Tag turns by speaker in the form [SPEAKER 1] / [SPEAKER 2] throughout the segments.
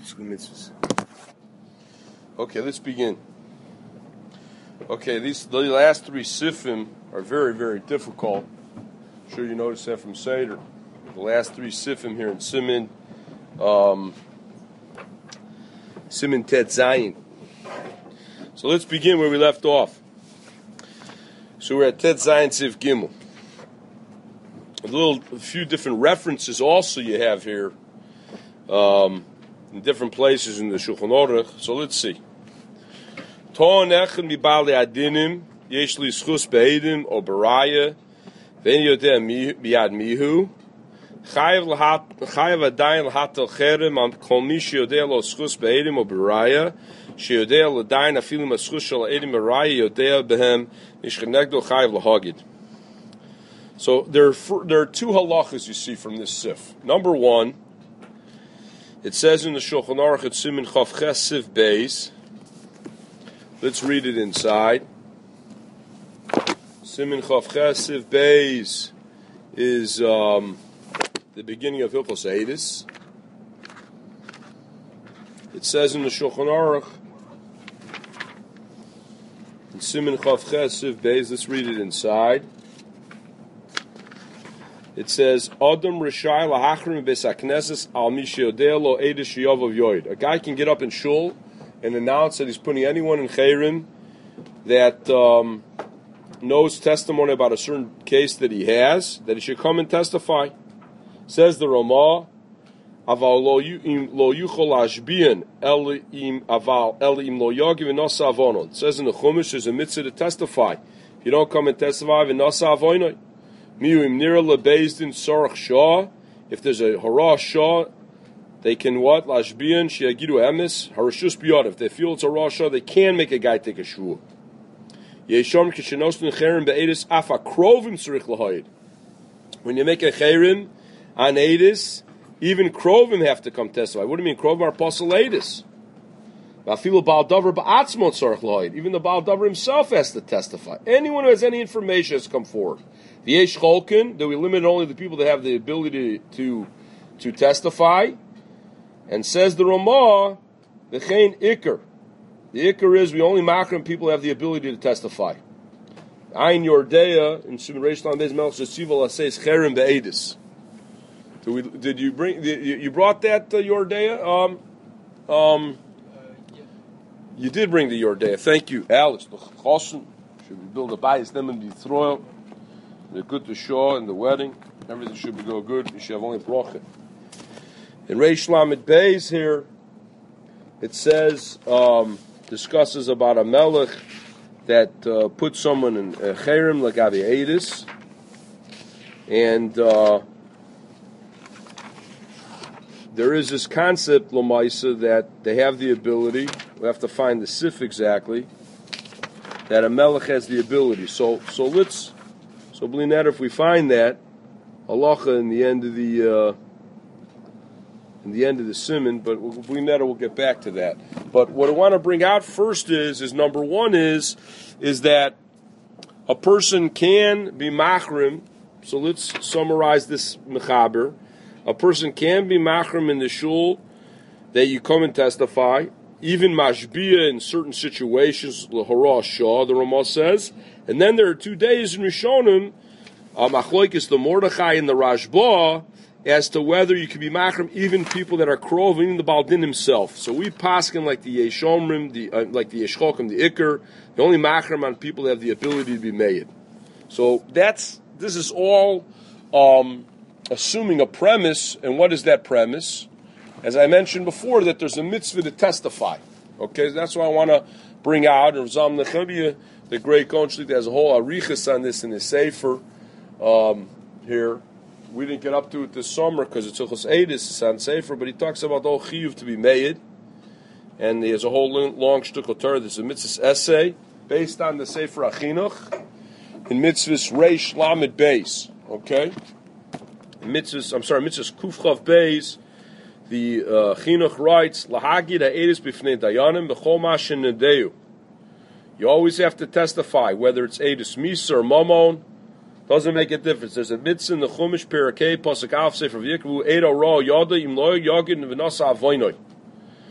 [SPEAKER 1] mitzvahs. Okay, let's begin. Okay, the last three sifim are very, very difficult. I'm sure you noticed that from Seder. The last three sifim here in Siman Tet Zayin. So let's begin where we left off. So we're at Tet Zayin Siv Gimel. A few different references also you have here in different places in the Shulchan Aruch. So let's see. Ton echen mi bali adinim yesh li schus be'edim o baraya ve'en yodeh miyad mihu chayav adayin l'hatel cherem am kol mi sheyodeh lo schus be'edim o baraya sheyodeh l'adayin afilim schus shel edim baraya yodeh behem nishchenegdo chayav l'hagid. So there are two halachas you see from this sif. Number one, it says in the Shulchan Aruch at Siman Chav Ches Sif Beis. Let's read it inside. Siman Chav Ches Sif Beis is the beginning of Hilchos Eidus. It says in the Shulchan Aruch in Siman Chav Ches Sif Beis. Let's read it inside. It says, Adam Rishai Lahachrim Beis HaKnesses Al Mi Sheyodeh Lo Eidus Sheyavav Yoid. A guy can get up in shul and announce that he's putting anyone in Chayrim that knows testimony about a certain case that he has, that he should come and testify. Says the Ramah, Aval Lo Yuchol Ashbian El Im Aval El Im Lo Yagiv V'Nasa Avonon. It says in the Chumash, there's a mitzvah to testify. If you don't come and testify, V'Nasa Avonon. If there's a hara shah, they can what? Lashbian sheyagidu emes harashus biyad. If they feel it's a hara shah, they can make a guy take a shul. Yeshom kishenosnu cherim be'edis afa krovim tzarich lahayid. When you make a cherim on edis, even krovim have to come testify. What do you mean? Krovim are apostle edis. Even the Baal Davar himself has to testify. Anyone who has any information has to come forward. The Yesh Cholkin, that we limit only the people that have the ability to testify. And says the Ramah, the Chain Iker. The Iker is we only makrim people who have the ability to testify. Ayin Yordeya in Shimon Reish Lam Beis Melech Shesiva says Cherem Be'edis. Did you bring? You brought that Yordeya? You did bring the Yordeya. Thank you, Alice. The Chosin should we build a bayis them and be thrown. They're good to show in the wedding. Everything should go good. You should have only bracha. In Reish Lamed Beis here, it says discusses about a melech that puts someone in cherem like Avi Edis, and there is this concept Lamaisa that they have the ability. We have to find the sif exactly that a melech has the ability. So Blinetta, if we find that halacha in the end of the simon, but Blinetta will get back to that. But what I want to bring out first is number one is that a person can be machrim. So let's summarize this mechaber. A person can be machrim in the shul that you come and testify. Even mashbia in certain situations, l'hara shah, the Ramah says. And then there are 2 days in Rishonim, Achloikis, the Mordechai and the Rashba, as to whether you can be machrim even people that are krov, even the Baldin himself. So we paskin like the Yeshomrim, like the Yeshchokim, the Iker, the only machrim on people that have the ability to be made. So this is all assuming a premise, and what is that premise? As I mentioned before, that there's a mitzvah to testify. Okay, that's what I want to bring out. And Ram Nechemia, the great Kohen Shliach, has a whole arichas on this in his sefer here. We didn't get up to it this summer because it's Hilchos Eidus, it's on sefer, but he talks about the whole chiyuv to be made, and he has a whole long shtuchel Torah. There's a mitzvah essay based on the sefer Achinuch in mitzvahs Reish Lamed Beis. Okay, mitzvahs Kufchav Beis. The Chinuch writes, Lahagid ha'edis b'fnei dayanim b'chol ma'shen nedeu. You always have to testify, whether it's edus misa or mamon. Doesn't make a difference. There's a mitzvah in the Chumash Perakei Pasuk Alf Sefer V'Yikvu Edo Ra Yada Im Lo Yagid V'Nasa Avoinoi.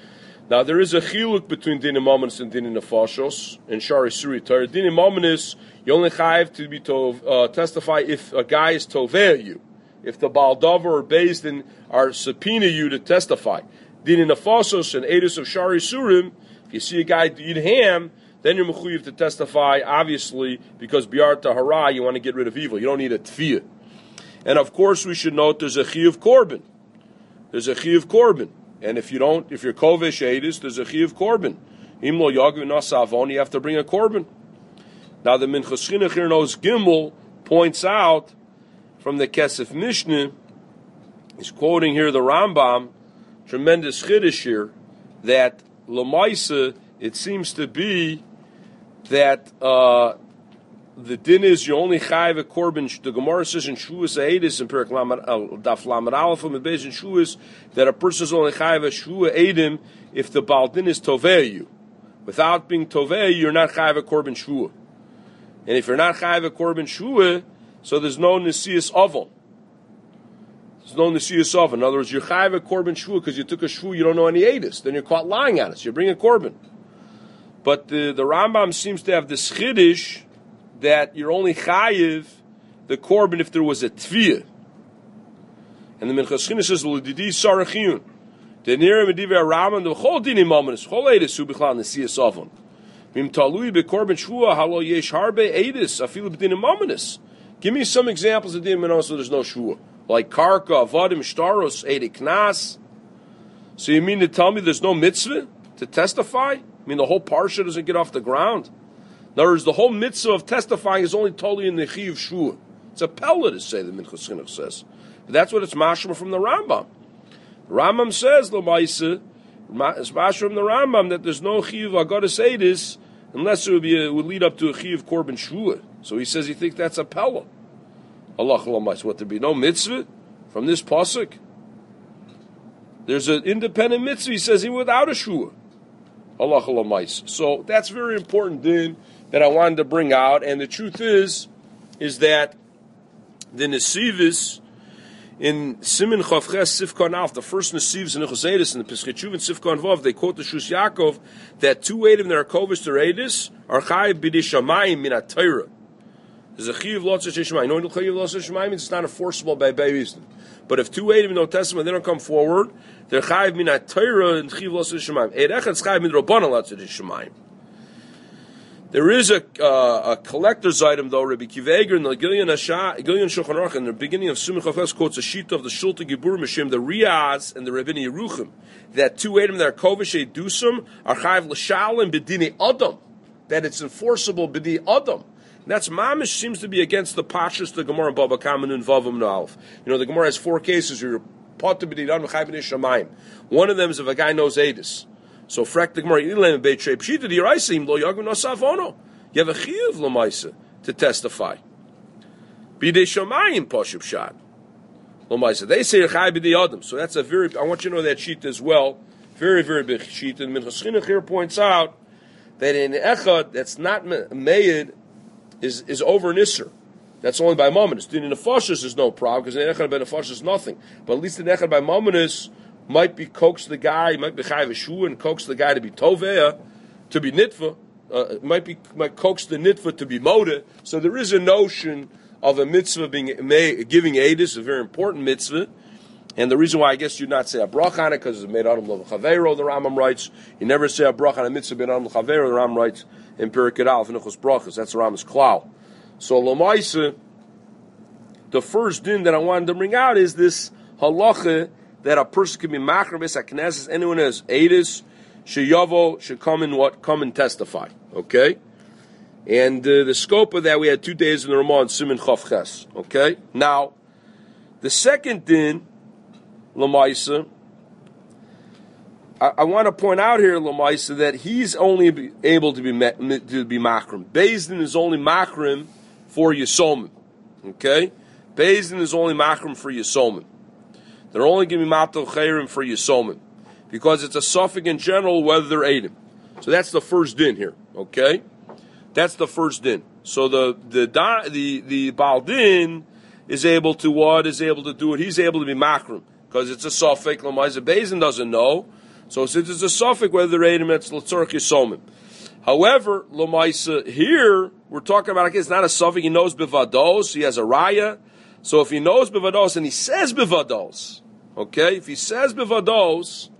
[SPEAKER 1] Now there is a chiluk between dinim mominus and dinim nefashos and shari suri Torah. Dinim mominus, you only chayiv to be testify if a guy is toveh you, if the baldavar or beis din are subpoena you to testify. Dinim nefashos and edus of shari surim, if you see a guy eat ham, then you're mechuyev to testify, obviously, because biar tahara, you want to get rid of evil. You don't need a tfiyah. And of course, we should note there's a chiyuv korban. There's a chiyuv korban. And if you're kovesh edus, there's a chiyuv korban. Imlo yagv nasavon, you have to bring a korban. Now the Minchas Chinuch here knows Gimel points out from the Kesef Mishnah, he's quoting here the Rambam, tremendous chiddush here, that Lamaisa, it seems to be that the din is you only chayiv a korban. The Gemara says in Shuas Eidis in Perek Daf Lamed Aleph and Beis in Shuas that a person is only chayiv a Shua Eidim if the Baal Din is tovei you. Without being tovei, you're not chayiv a korban Shua. And if you're not chayiv a korban Shua, so there's no Nesias Avon. There's no Nesias Avon. In other words, you're chayiv a korban Shua because you took a Shua, you don't know any Eidis. Then you're caught lying on it. So you bring a korban. But the Rambam seems to have this chiddush that you're only chayiv the korban if there was a tviyah. And the Minchas Chinuch says, "L'didi sarachiyun." The nirim medivei Rambam the whole dinim mominus, whole edus hu bichlal nesias avon. Vim talui bekorban shua halo yesh harbe edus afilu b'dinim mominus. Give me some examples of dinim mominus so there's no shua, like karka, avodim, shtaros, edi knas. So you mean to tell me there's no mitzvah to testify? I mean the whole parsha doesn't get off the ground. In other words, the whole mitzvah of testifying is only totally in the chiyuv shua. It's a pella to say, the Minchas Chinuch says. But that's what it's mashma from the Rambam. The Rambam says, l'maisa, it's mashma from the Rambam that there's no chiyuv agadas edis unless it would lead up to a chiyuv korban shua. So he says he thinks that's a pella. Allah l'maisa. What, there be no mitzvah from this pasuk? There's an independent mitzvah, he says, even without a shua. Allah l'maisa. So that's very important din that I wanted to bring out, and the truth is that the Nesivis in Simin Chavches Sifkon Alf, the first Nesivis in Nechos Eidus, in the Pesach Shuv and Sifkon Vav, they quote the Shus Yaakov that 2 Eidim that are kovish to Eidus are chayiv b'dei shamayim min ha-Torah. There's a chiyuv lotzei shamayim. You know what chiyuv lotzei shamayim means? It's not enforceable by babies. But if 2 Eidim don't testify, they don't come forward, they're chayiv min ha-Torah and chiyuv lotzei shamayim. Eid echad is chayiv min Rabbanan lotzei shamayim. There is a collector's item, though. Rabbi Kiva in the Gilyon Shulchan Aruch, in the beginning of Simon Chafes, quotes a sheet of the Shulta Gibur Mishim, the Riaz and the Rabbini Yeruchim, that 2 Eidim that are Kovish Edusum are Chayiv L'Shalem B'dini Adam, that it's enforceable B'di Adam. And that's mamish seems to be against the Pashas, the Gemara, Baba Kamen and Vavim Nalf. You know, the Gemara has 4 cases where you're Pot to B'di Adam Chayiv B'dei Shamayim. One of them is if a guy knows Edus. So frek the Gemara Ilam Beit Shei Pshita the Yeraisim Lo Yagim Nosavono. You have a chiyuv l'maisa to testify. Bidei Shamayim Poshub Shad l'maisa. They say Chai Bidei Adam. So that's a very. I want you to know that sheet as well. Very very big sheet. And Minchas Chinuch here points out that in echad that's not made is over nisr. That's only by mominus. In the nefashos is no problem because in echad by nefashos is nothing. But at least in echad by mominus might be coax the guy, might be chayiv shua and coax the guy to be tovea, to be nitva. Might coax the nitva to be moda. So there is a notion of a mitzvah giving edus, a very important mitzvah. And the reason why I guess you'd not say a brach on it because it's made adam l'chavero, the Rambam writes. You never say a brach on a mitzvah made adam l'chavero, the Rambam writes in Perek Al V'Nichos Brachas. That's the Rambam's klal. So l'maisa, the first din that I wanted to bring out is this halacha that a person can be machar b'es hakneses, anyone who has edus, sheyavo should come and testify. Okay, and the scope of that we had 2 days in the Ramah Simin Chav Ches. Okay, now the second din Lamaisa, I want to point out here Lamaisa that he's only able to be machrim. Beis Din is only machrim for Yisomim. Okay, Beis Din is only machrim for Yisomim. They're only giving matal chayrim for Yisomim because it's a suffix in general whether they're Eidim. So that's the first din here. Okay, that's the first din. So the Baal Din is able to what? Is able to do it. He's able to be makrim because it's a suffix. Lamaisa Beis Din doesn't know. So since it's a suffix whether they're Eidim, it's L'tzorch Yisomim. However, L'maisa, here, we're talking about, it's not a suffix, he knows Bivados, he has a Raya. So if he knows Bivados and he says Bivados, okay, if he says Bivados,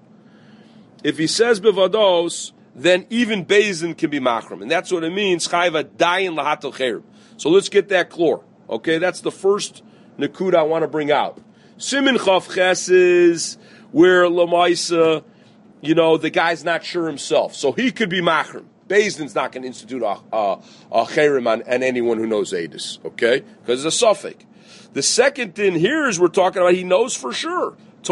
[SPEAKER 1] then even Bezdin can be Machram. And that's what it means, Chayva Dayin Lahatel Cherem. So let's get that clear. Okay, that's the first Nakuda I want to bring out. Simin Chav Ches is where L'maisa, the guy's not sure himself. So he could be Machram. Bezdin's not going to institute a Cherem on anyone who knows Eidus, okay? Because it's a suffix. The second thing here is we're talking about he knows for sure. He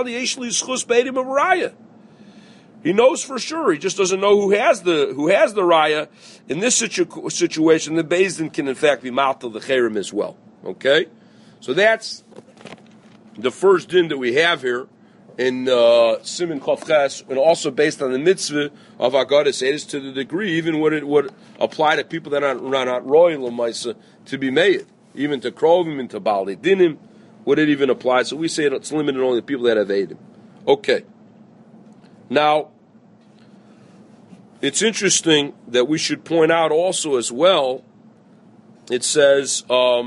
[SPEAKER 1] knows for sure. He just doesn't know who has the raya. In this situation, the Bezdin can in fact be matal the cherem as well. Okay, so that's the first din that we have here in Siman Chav Ches, and also based on the mitzvah of Agadas Eidus to the degree even what it would apply to people that are not royal Lamaisa to be made, even to Krovim and to Baalei Dinim. Would it even apply? So we say it's limited only to people that have Eidim. Okay. Now, it's interesting that we should point out also as well, it says,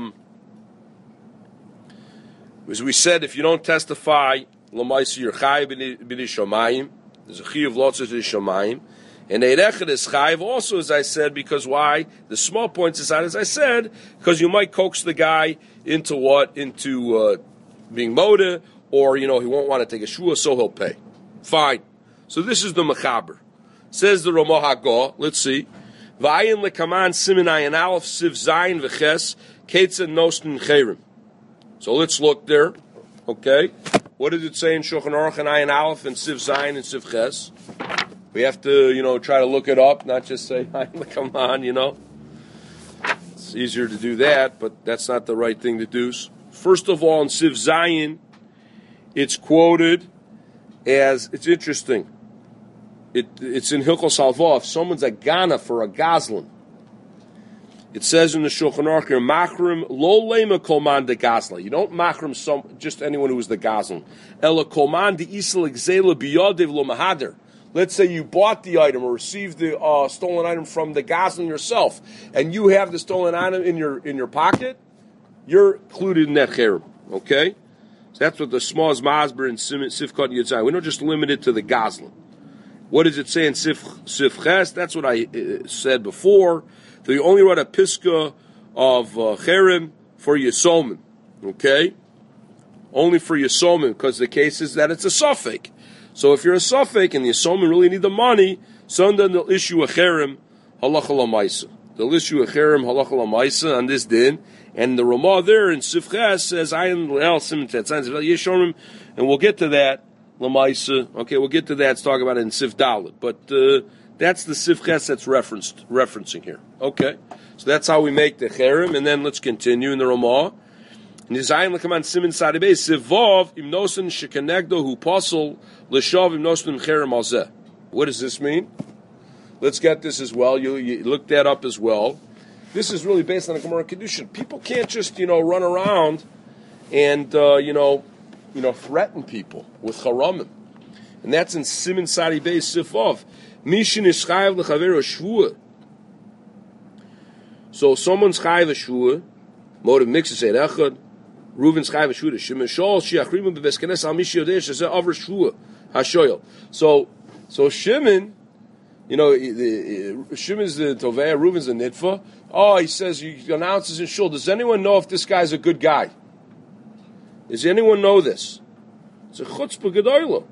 [SPEAKER 1] as we said, if you don't testify, L'maisa you're chayiv b'di shamayim. There's a chiyuv lotzah to the shamayim. And Eirechad is chayiv also, as I said, because why? The small points aside, as I said, because you might coax the guy into what? Into being moda, or, he won't want to take a shua, so he'll pay. Fine. So this is the Mechaber. Says the Ramah Hagah, let's see. V'ayin lekaman simin ayin aleph siv zayin v'ches ketzah nosnin cherem. So let's look there. Okay. What did it say in Shulchan Aruch and ayin aleph and siv zayin and siv ches? We have to, try to look it up, not just say ayin lekaman, It's easier to do that, but that's not the right thing to do. First of all, in siv zayin, it's quoted as, it's interesting. It's in Hilchos Halvah. If someone's a Gana for a Gazlan, it says in the Shulchan Aruch, Machrim lo lema kolman de Gazla. You don't machrim just anyone who is the Gazlan. Ela kolman de isel exela biyadev lo mahader. Let's say you bought the item or received the stolen item from the Gazlan yourself, and you have the stolen item in your pocket. You're included in that cherem. Okay, so that's what the smallest masber in Sifkat and Yitzhak. We don't just limit it to the Gazlan. What does it say in Sif Ches? That's what I said before. They only wrote a piska of cherem for Yisomim. Okay? Only for Yisomim, because the case is that it's a suffix. So if you're a suffix and the Yisomim really need the money, so then they'll issue a cherem halacha l'maisa. They'll issue a cherem halacha l'maisa on this din. And the Ramah there in Sif Ches says, Ayin l'el simin tetzan Yishomim, and we'll get to that. Okay, we'll get to that. Let's talk about it in Sif Dalet. But that's the Sif Ches that's referencing here. Okay, so that's how we make the cherem, and then let's continue in the Ramah. Nizayin l'kaman simin sadibei Sif Vav im nosen shekenegdo hu pasol l'shav im nosen cherem alzeh. What does this mean? Let's get this as well. You look that up as well. This is really based on the Gemara Kedushin. People can't just run around and threaten people with charamim. And that's in Simin Sadi Beis Sifov. Mishin is chayav l'chaver shvua. So someone's chayav a shvua, motive mixes it echad, Reuven's chayav a shvua, Shimon Shol, shiachrimu beveskenes al mishi yodeh, shezeh over shvua, hashoyel. So Shimon, Shimon's the Tovei, Reuven's the Nitfa. Oh, he says, he announces in Shul, does anyone know if this guy's a good guy? Does anyone know this? It's a chutzpah gedolah.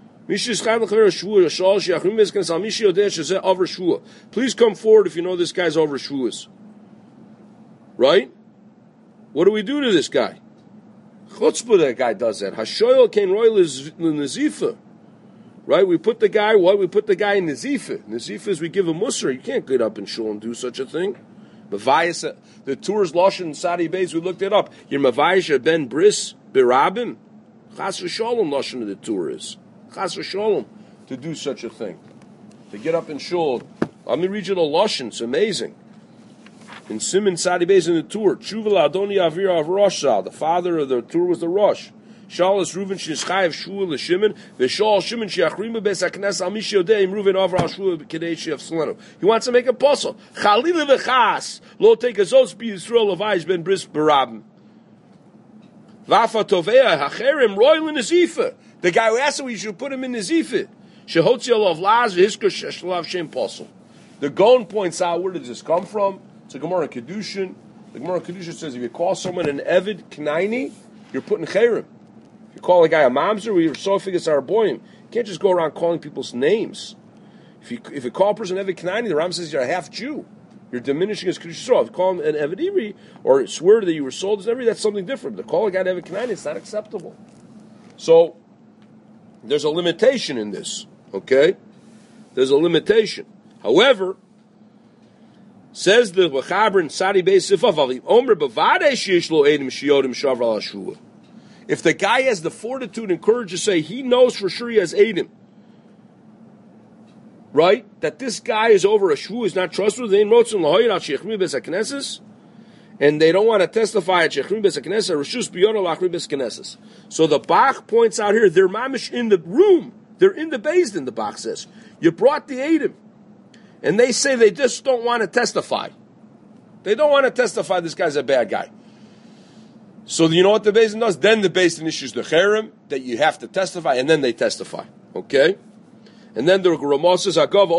[SPEAKER 1] Please come forward if you know this guy's over shvuas. Right? What do we do to this guy? Chutzpah that guy does that. Hashoyel kein roy l'nezifa. Right? We put the guy in nezifa. Nezifa is we give a musar. You can't get up in shul and do such a thing. The Tours Lashon in Sadi Beis, we looked it up. Your Mavayisha ben Bris Birabim. Chas v'sholom Lashon of the Tour is. Chas v'sholom to do such a thing. To get up in shul. Let me read you the Lashon. It's amazing. In Simin Sadi Beis in the Tour, Tshuva Adoni Avir Av Rosh. The father of the Tour was the Rosh. Shaul Reuven she'ischayev shua l'Shimon, v'Shaul Shimon she'achrima beis haknes al mishi yodei im Reuven over al shua k'dei she'afslenu. He wants to make a puzzle. Chalila v'chas lo take a zos bi Yisrael avayis ben bris barabim. Vafa tovea hacherim royal in the The guy who asked him, we should put him in the zifa. Shehotzi alav laz v'hiskar shelav shem puzzle. The Gaon points out, where does this come from? It's a Gemara Kedushin. The Gemara Kedushin says if you call someone an Evid Knaini, you're putting Chayrim. If you call a guy a Mamzer, you're Sophigus Araboyim. You can't just go around calling people's names. If you call a person Evid Knaini, the Ram says you're a half Jew. You're diminishing his Kedushin. If you call him an Evid Iri, or swear that you were sold as Evid, that's something different. But to call a guy an Evid Knaini, it's not acceptable. So, there's a limitation in this. Okay? There's a limitation. However, says the Wachaber and Sadi Beis Sifav, Omer Bavade Sheish Lo Edim Shiodim Shavar Al Shua. If the guy has the fortitude and courage to say he knows for sure he has Edim, right? That this guy is over a Shua, is not trustworthy, and they don't want to testify at Shechrim Beis HaKnesses, Rishus Biyona Lachri Beis HaKnesses. So the Bach points out here, they're mamish in the room, they're in the Beis Din, the Bach says. You brought the Edim. And they say they just don't want to testify. They don't want to testify this guy's a bad guy. So you know what the Beis Din does? Then the Beis Din issues the cherem that you have to testify, and then they testify. Okay? And then the Ramah says,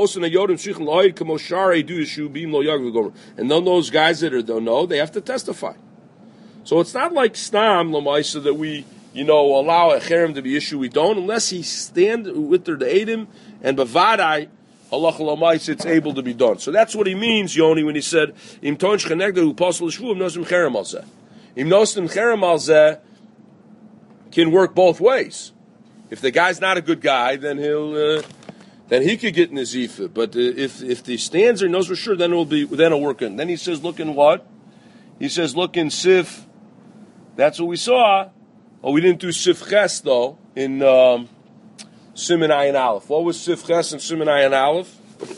[SPEAKER 1] and then those guys that don't know, they have to testify. So it's not like Stam Lamaisa that we, allow a cherem to be issued. We don't, unless he stand with the Edim and Bavadai, Allah Lamais, it's able to be done. So that's what he means, Yoni, when he said, Im ton shchenegda hu pasal l'shvu, im nosim cherem al zeh. Im nosim cherem al zeh can work both ways. If the guy's not a good guy, then then he could get in the zifa. But if the stands are knows for sure, then it'll work in. Then he says, look in what? He says, look in Sif. That's what we saw. Oh, we didn't do Sif Ches though in Siman Ayin Aleph. What was Sif Ches and Siman Ayin Aleph?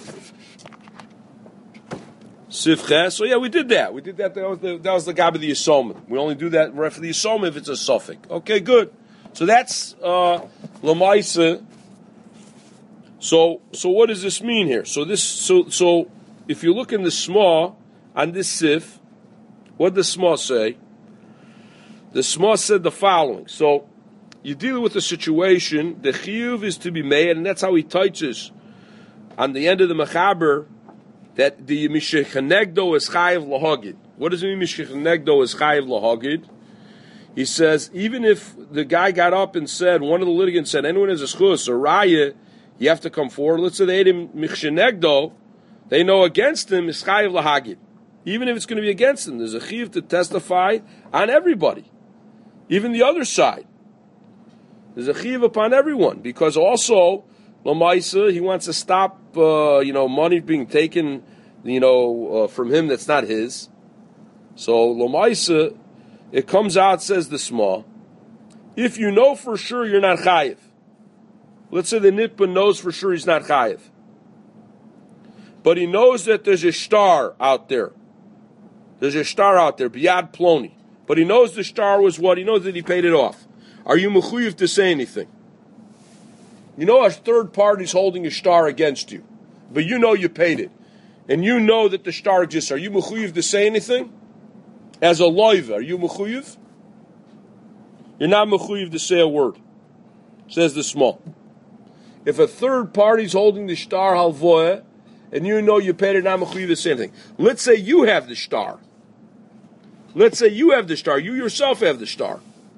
[SPEAKER 1] Sif Ches. So yeah, we did that. That was the Gab of the Yisomim. We only do that for the Yisomim if it's a suffix. Okay, good. So that's Lamaisa. So what does this mean here? So if you look in the Smah on this Sif, what does Smah say? The Smah said the following. So you deal with a situation, the chiyuv is to be made, and that's how he teaches on the end of the Mechaber that the Mishechanegdo is chayiv lahagid. What does it mean Mishechanegdo is chayiv lahagid? He says, even if the guy got up and said, one of the litigants said, anyone has a schus or raya, you have to come forward. Let's say they ate him Mishechanegdo, they know against him is chayiv lahagid. Even if it's going to be against him, there's a chiyuv to testify on everybody, even the other side. There's a chiyuv upon everyone, because also Lamaisa, he wants to stop money being taken from him that's not his. So Lamaisa, it comes out, says the Smah, if you know for sure you're not chayiv. Let's say the nitba knows for sure he's not chayiv, but he knows that there's a star out there. There's a star out there, Biyad Ploni. But he knows the star was what? He knows that he paid it off. Are you mechuyev to say anything? You know a third party's holding a star against you, but you know you paid it, and you know that the star exists. Are you mechuyev to say anything? As a loiva, are you mechuyev? You're not mechuyev to say a word, says the Small. If a third party's holding the star halvoah, and you know you paid it, not mechuyev to say anything. Let's say you have the star. Let's say you have the star. You yourself have the star.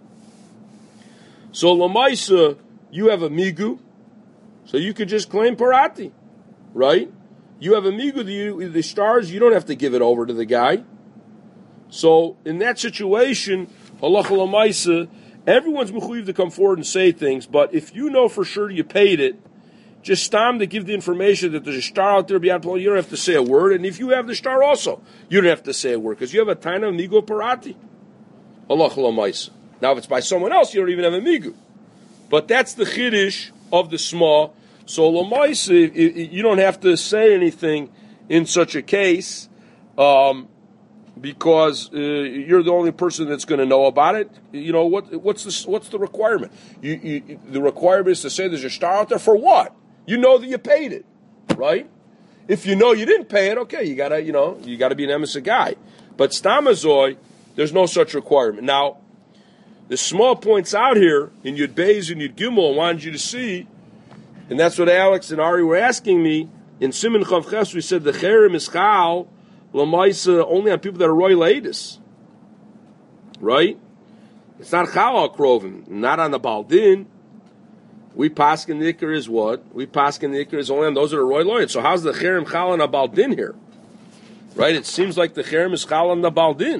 [SPEAKER 1] So Lamaisa, you have a migu, so you could just claim parati, right? You have a migu, the stars, you don't have to give it over to the guy. So in that situation, halacha Lamaisa, everyone's mechuyev to come forward and say things, but if you know for sure you paid it, just stam to give the information that there's a star out there beyond Paul, you don't have to say a word, and if you have the star also, you don't have to say a word, because you have a taina migu parati. Halacha Lamaisa. Now, if it's by someone else, you don't even have a migu. But that's the chiddush of the Smah. So, Lamaisa, you don't have to say anything in such a case. because you're the only person that's going to know about it. You know what's the requirement? The requirement is to say there's a star out there for what? You know that you paid it, right? If you know you didn't pay it, okay, you gotta be an emissary guy. But stamazoi, there's no such requirement. Now, the small points out here in Yud Beis and Yud Gimel, I wanted you to see, and that's what Alex and Ari were asking me. In Siman Chav Ches, we said the cherem is chal l'maisa only on people that are roy leidus, right? It's not chal al krovim, not on the baldin. We paskin the ikar is what? We paskin the ikar is only on those that are roy leidus. So how's the cherem chal on the baldin here? Right? It seems like the cherem is chal on the baldin,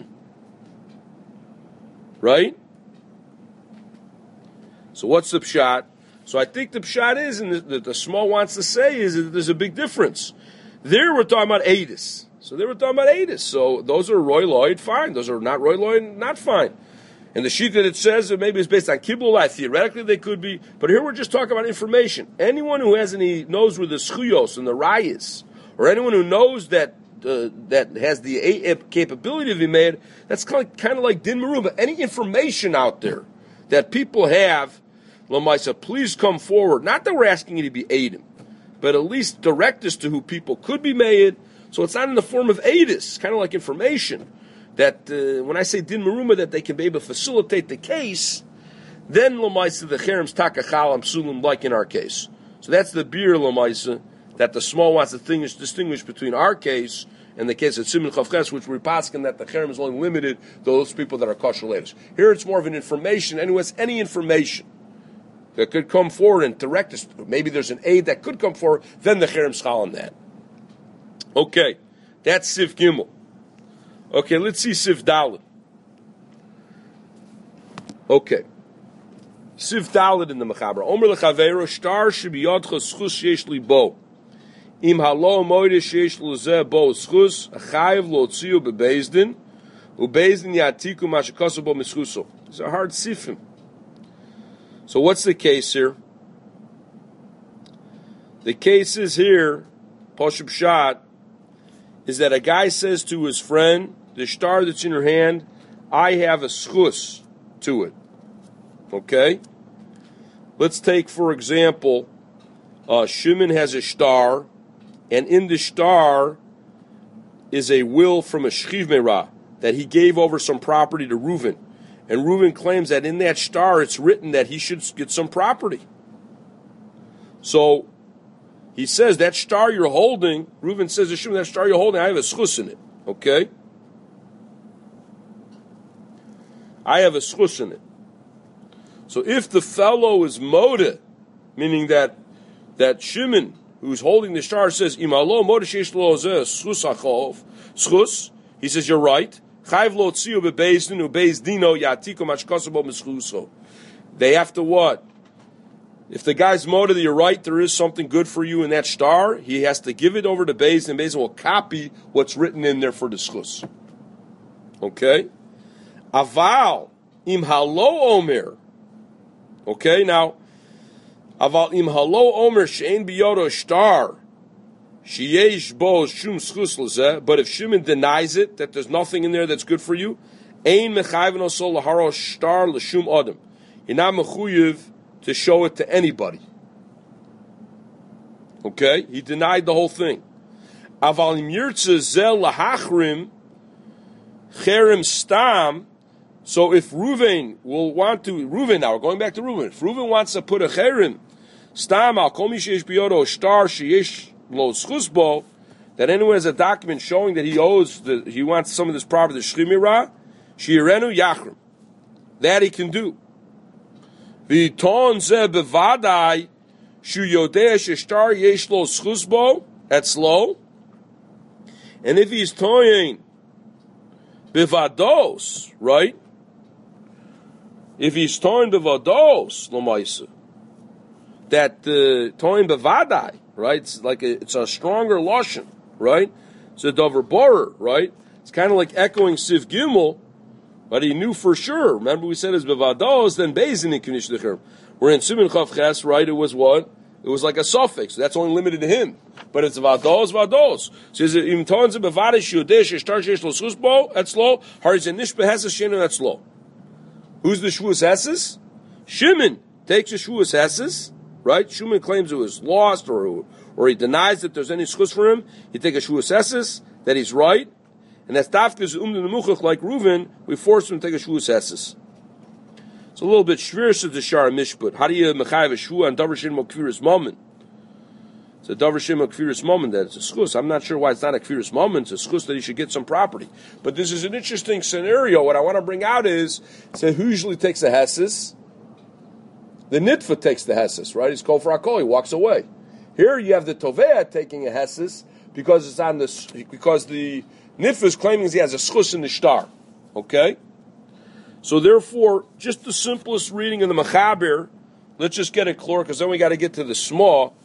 [SPEAKER 1] right? So what's the pshat? So I think the pshat is, and the small wants to say is that there's a big difference. There we're talking about Adis. So they were talking about Adis. So those are Roy Lloyd, fine. Those are not Roy Lloyd, not fine. And the sheet that it says that maybe it's based on Kibbutz, theoretically they could be. But here we're just talking about information. Anyone who knows where the schuyos and the rayas, or anyone who knows that has the capability to be made, that's kind of like din meruba. Any information out there that people have, Lamaisa, please come forward. Not that we're asking you to be Adim, but at least direct us to who people could be made. So it's not in the form of Adis, kind of like information. That when I say din meruma, that they can be able to facilitate the case, then Lamaisa, the cherem's takachalam sulim, like in our case. So that's the beer Lamaisa that the small wants to distinguish between our case and the case of Siman Chav Ches, which we're paskin that the cherem is only limited to those people that are kosher leidus. Here it's more of an information. Anyways, any information that could come forward and direct us. Maybe there's an aid that could come forward, then the cherem schal on that. Okay, that's Siv Gimel. Okay, let's see Siv Dalet. Okay. Siv Dalet in the Mechaber. Omer lechaveiro, shtar shebiyodcha schus sheyesh li bo. Im halo moide sheyesh lozeh bo schus, achayev lo tziu bebezdin, ubezdin yatiku mashikoso bo mischuso. These are hard sifim. So what's the case here? The case is here, Poshub Shat, is that a guy says to his friend, the star that's in your hand, I have a schus to it. Okay? Let's take, for example, Shimon has a star, and in the star is a will from a Shchiv Merah, that he gave over some property to Reuven. And Reuven claims that in that star it's written that he should get some property. So he says that star you're holding, Reuven says to Shimon, that star you're holding, I have a schus in it. Okay? I have a schus in it. So if the fellow is moda, meaning that Shimon, who's holding the star, says, Imalo moda sheish lo zeh schus achov, schus, he says, you're right. They have to what? If the guy's motive, you're right, there is something good for you in that star, he has to give it over to Beis, and Beis will copy what's written in there for the schus. Okay? Aval im halo omer. Okay, now, aval im halo omer she'en biyodo star. But if Shimon denies it, that there's nothing in there that's good for you, you're not mechuyev to show it to anybody. Okay? He denied the whole thing. So if Reuven will want to, Reuven now, we're going back to Reuven. If Reuven wants to put a cherem, stam al kol mi sheyesh biyodo star sheyesh lo schusbo, that anyone has a document showing that he wants some of this property, the shchimira, shiirenu yachrim. That he can do. V'ton ze bevadai shu yodeh sheshtar yesh lo schusbo, that's low. And if he's toying bevados, right? If he's toying bevados, lomaisa, that toying bevadai, right? It's a stronger lashon, right? It's a dover borer, right? It's kind of like echoing Siv Gimel, but he knew for sure. Remember we said it's bevados, then Beis Din Knish Decher. We're in Siman Chav Ches, right? It was what? It It was like a suffix. So that's only limited to him. But it's vados, vados. So is it im tonze bevadish yudesh shtar shesh lo susbo etzlo hariz nish beheses shenu etzlo. Who's the shvuas heses? Shimon takes the shvuas heses, right? Shimon claims it was lost or he denies that there's any schus for him. He takes a shvuas heses that he's right, and that's dafkas nemuchach like Reuven. We force him to take a shvuas heses. It's a little bit shvirish of the Shara Mishput. How do you mechayev a shvua and davar shem kfiris moment? It's a davar shem kfiris moment that it's a schus. I'm not sure why it's not a kfiris moment. It's a schus that he should get some property. But this is an interesting scenario. What I want to bring out is, so who usually takes the heses? The nitfa takes the heses, right? He's called for akol. He walks away. Here you have the tovea taking a heses because it's on because the nitfa is claiming he has a schus in the shtar. Okay. So therefore, just the simplest reading in the Mechaber, let's just get it clear, because then we got to get to the small,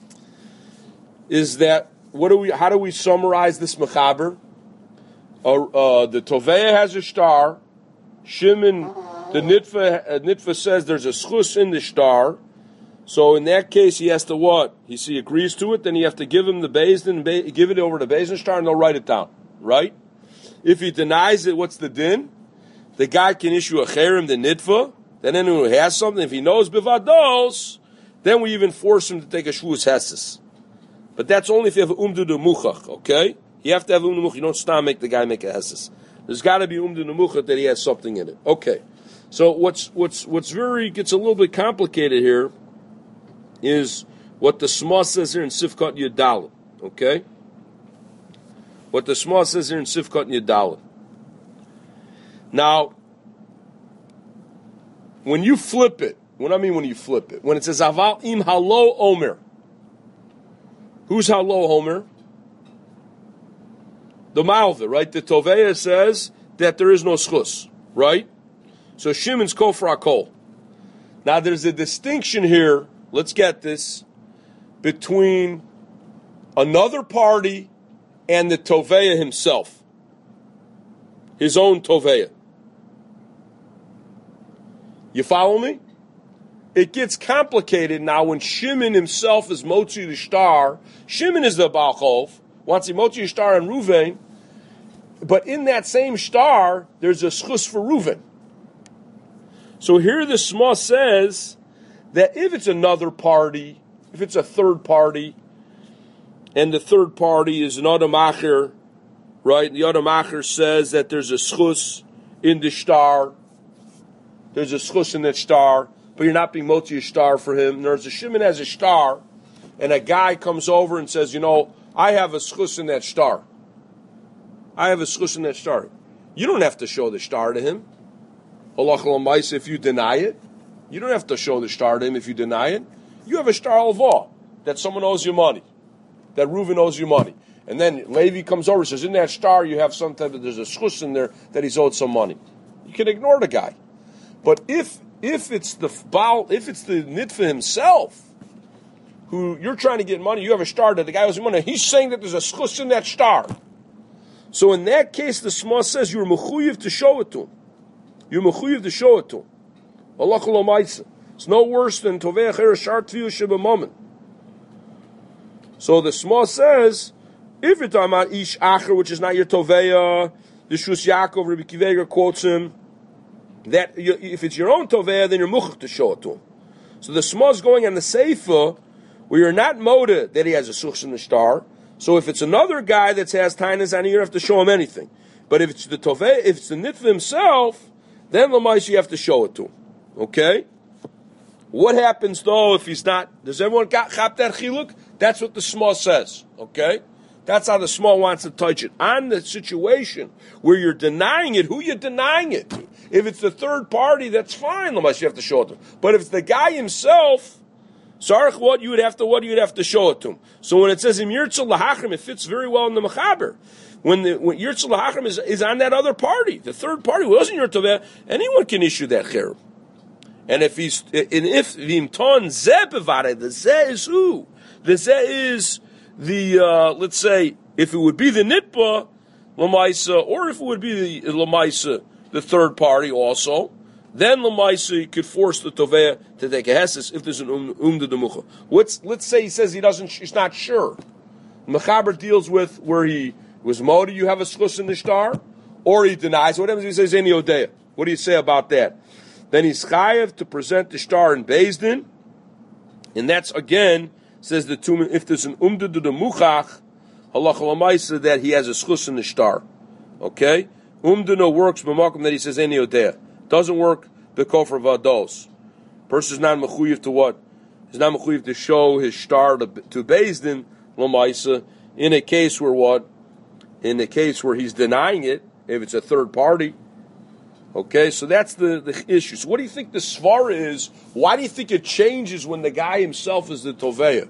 [SPEAKER 1] is that, how do we summarize this Mechaber? The Tovea has a star, Shimon, the Nitva says there's a schus in the star, so in that case he has to what? He agrees to it, then you have to give him the Beis Din, give it over to Beis Din star, and they'll write it down, right? If he denies it, what's the din? The guy can issue a cherem, the nitva, then anyone who has something, if he knows bivados, then we even force him to take a shvuas heses. But that's only if you have umdu de muchach, okay? You have to have umdu de muchach. You don't stop make the guy make a heses. There's got to be umdu de muchach that he has something in it. Okay. So what's gets a little bit complicated here is what the Sma says here in Sifkat Yadalit, okay? What the Sma says here in Sifkat Yadalit. Now, when you flip it, what I mean when you flip it, when it says Aval im halo omer, who's halo omer? The Malva, right? The Tovea says that there is no schus, right? So Shimon's kofar akol. Now there's a distinction here, let's get this, between another party and the Tovea himself. His own Tovea. You follow me? It gets complicated now when Shimon himself is Motzi the Shtar. Shimon is the Baal Chov. Wants to Motzi the Shtar and Reuven. But in that same Shtar, there's a schus for Reuven. So here the Sma says that if it's another party, if it's a third party, and the third party is an Adamacher, right? The Adamacher says that there's a schus in the Shtar. There's a schus in that star, but you're not being motzi a star for him. There's a Shimon has a star, and a guy comes over and says, I have a schus in that star. I have a schus in that star. You don't have to show the star to him. Halach l'maisa if you deny it. You don't have to show the star to him if you deny it. You have a star al that someone owes you money, that Reuven owes you money. And then Levi comes over and says, in that star you have there's a schus in there that he's owed some money. You can ignore the guy. But if it's the nitva himself, who you're trying to get money, you have a star that the guy owes you money, he's saying that there's a schus in that star. So in that case, the Sma says you're mechuyev to show it to him. You're mechuyev to show it to him. Allah kol ha'maisa. It's no worse than tovei acher shar tviyu shebemomen. So the Sma says, if you're talking about ish acher, which is not your tovei, the Shus Yaakov, Rabbi Kiva quotes him, that if it's your own tovea, then you're muchach to show it to him. So the Sma is going on the seifa where you're not moda that he has a suchs in the star. So if it's another guy that has tainas on it, you don't have to show him anything. But if it's the tovea, if it's the nitva himself, then lamais you have to show it to him. Okay? What happens though if he's not? Does everyone chap that chiluk? That's what the Sma says. Okay? That's how the Sma wants to touch it. On the situation where you're denying it, who you're denying it to? If it's the third party, that's fine, unless you have to show it to him. But if it's the guy himself, Sarach, what you would have to show it to him. So when it says im yirtzeh lahachrim, it fits very well in the Mechaber. When yirtzeh lahachrim is on that other party, the third party who wasn't your toveh, anyone can issue that cherem. And if vimton zeh bevare, the zeh is who? The zeh is the let's say if it would be the nitba lamaisa, or if it would be the lamaisa, the third party also, then Lamaisa you could force the Tovea to take a Hesses if there's an Umda Demucha. Let's say he says he's not sure. Mechaber deals with where he was Modi, you have a Schus in the star, or he denies. What happens if he says any Odeya? What do you say about that? Then he's chayev to present the star in Beis Din, and that's again, says the Tumim, if there's an Umda Demuchach, halacha lamaisa that he has a Schus in the star. Okay? Umdana works b'makom that he says any Odeya. Doesn't work b'kofar vados. Person's not mechuyev to what? He's not mechuyev to show his star to Beis Din lamaisa in a case where what? In a case where he's denying it, if it's a third party. Okay, so that's the issue. So what do you think the svara is? Why do you think it changes when the guy himself is the Toveya?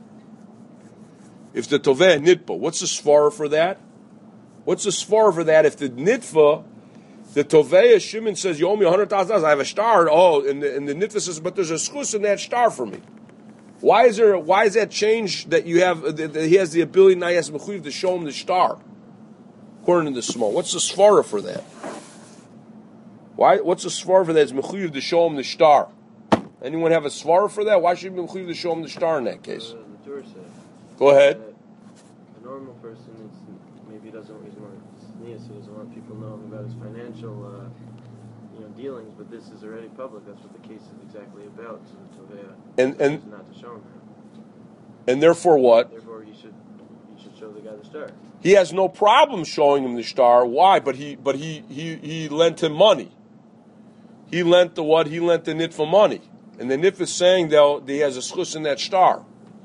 [SPEAKER 1] If the Toveya nitpa, what's the svara for that? What's the svara for that? If the nitfa, the Toveya, Shimon says, you owe me $100,000, I have a star. Oh, and the nitfa says, but there's a schus in that star for me. Why is that change that you have, that he has the ability, now he has mechuyev to show him the star? According to the small. What's the svara for that? What's the svara for that? It's mechuyev to show him the star. Anyone have a svara for that? Why should he be mechuyev to show him the star in that case?
[SPEAKER 2] The Torah said.
[SPEAKER 1] Go ahead.
[SPEAKER 2] A normal person maybe doesn't want people knowing about his financial dealings, but this is already public. That's what the case is exactly about. So the Tovea is not to show him that.
[SPEAKER 1] And therefore what?
[SPEAKER 2] Therefore he should show the guy the star.
[SPEAKER 1] He has no problem showing him the star. Why? But he lent him money. He lent the what? He lent the nitfa money, and the nitfa is saying that he has a schus in that star.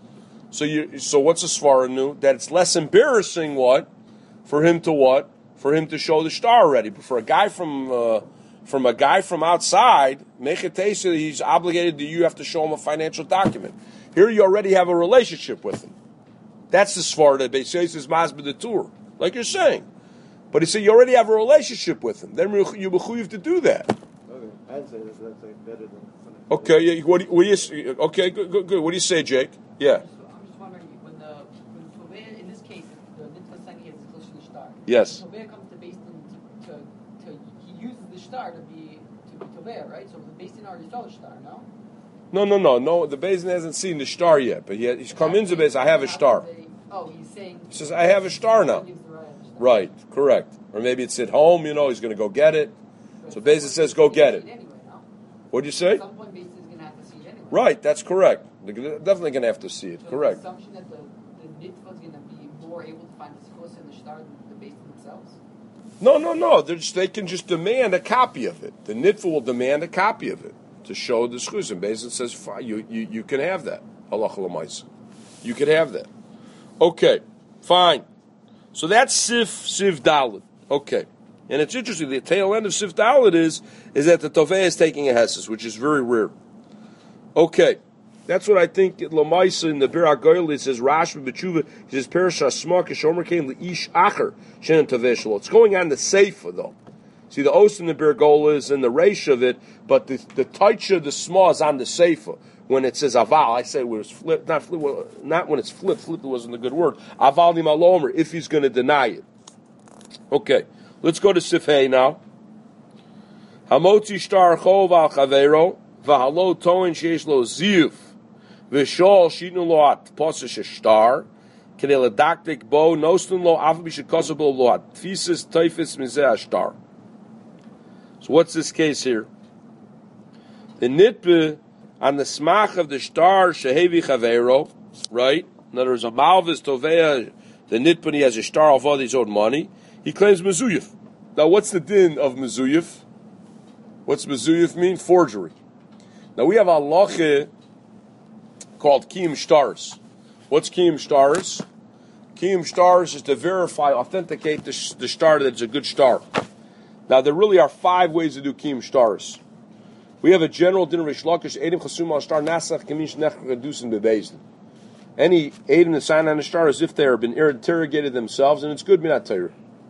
[SPEAKER 1] So what's the svara new? That it's less embarrassing what for him to show the star already. But for a guy from outside, mechatesa, he's obligated you have to show him a financial document. Here you already have a relationship with him. That's the svara that they say is masbid the tour, like you're saying. But he said you already have a relationship with him. Then you mechuyev to do that.
[SPEAKER 2] Okay, I'd say that's better than.
[SPEAKER 1] Okay, yeah. What do you? Okay, good. What do you say, Jake? Yeah.
[SPEAKER 3] I'm just wondering when Tovea, in this case, the nitva saying he has a schus in the star.
[SPEAKER 1] Yes.
[SPEAKER 3] Tovea comes to Beis Din to he uses the star to be Tovea, right? So the Beis Din already saw the star, no?
[SPEAKER 1] No. The Beis Din hasn't seen the star yet, but he's come into Beis. I have a star.
[SPEAKER 3] He's saying.
[SPEAKER 1] He says, I have a star now. Right, correct. Or maybe it's at home. He's going to go get it. So Beis Din says, go get it. What do you say?
[SPEAKER 3] At some point, Beis Din is going to have to see it anyway.
[SPEAKER 1] Right, that's correct. They're definitely going to have to see it.
[SPEAKER 3] So
[SPEAKER 1] correct.
[SPEAKER 3] The assumption that the nitva is going to be more able to find the schus in the star than the Beis Din themselves.
[SPEAKER 1] No. They can just demand a copy of it. The nitva will demand a copy of it to show the schus. And Beis Din says, fine, you can have that. Halacha l'maisa. You can have that. Okay, fine. So that's Siv Dalet. Okay. And it's interesting, the tail end of Siv Dalet is that the Tovei is taking a Hesses, which is very rare. Okay. That's what I think Lamaisa in the Bir HaGoyel, it says, Rashi B'tshuva, he says, Perish HaSma Kishomer Kain L'Ish Acher, Shenan Tovei Shelo. It's going on the Seifa, though. See, the Os in the Bir HaGoyel is in the Reish of it, but the Taitsha, the Sma is on the Seifa. When it says aval, I say when it's flipped, not when it's flipped. Flipped wasn't a good word. Aval ni malomer, if he's going to deny it. Okay, let's go to Sifhei now. Hamotzi shtar chov al chavero v'halo toin sheish lo ziyuf v'shol shitnu lo at posish shtar kedei ledaktik bo nostun lo avu b'shekosabo lo at tfisis teifis mizeh shtar. So what's this case here? The nitbe on the smach of the star shehevi chavero, right? In other words, a malvis tovea, the nitpani has a star of all his own money. He claims mezuyif. Now, what's the din of mezuyif? What's mezuyif mean? Forgery. Now, we have a halacha called kiyum shtaris. What's kiyum shtaris? Kiyum shtaris is to verify, authenticate the star that it's a good star. Now, there really are 5 ways to do kiyum shtaris. We have a general din of Rish Lakish, Eidim Chasum al Star Nasach Kamish Nech Reducin Bebeis Din. Any Eidim that sign on the star as if they have been interrogated themselves, and it's good minat Torah.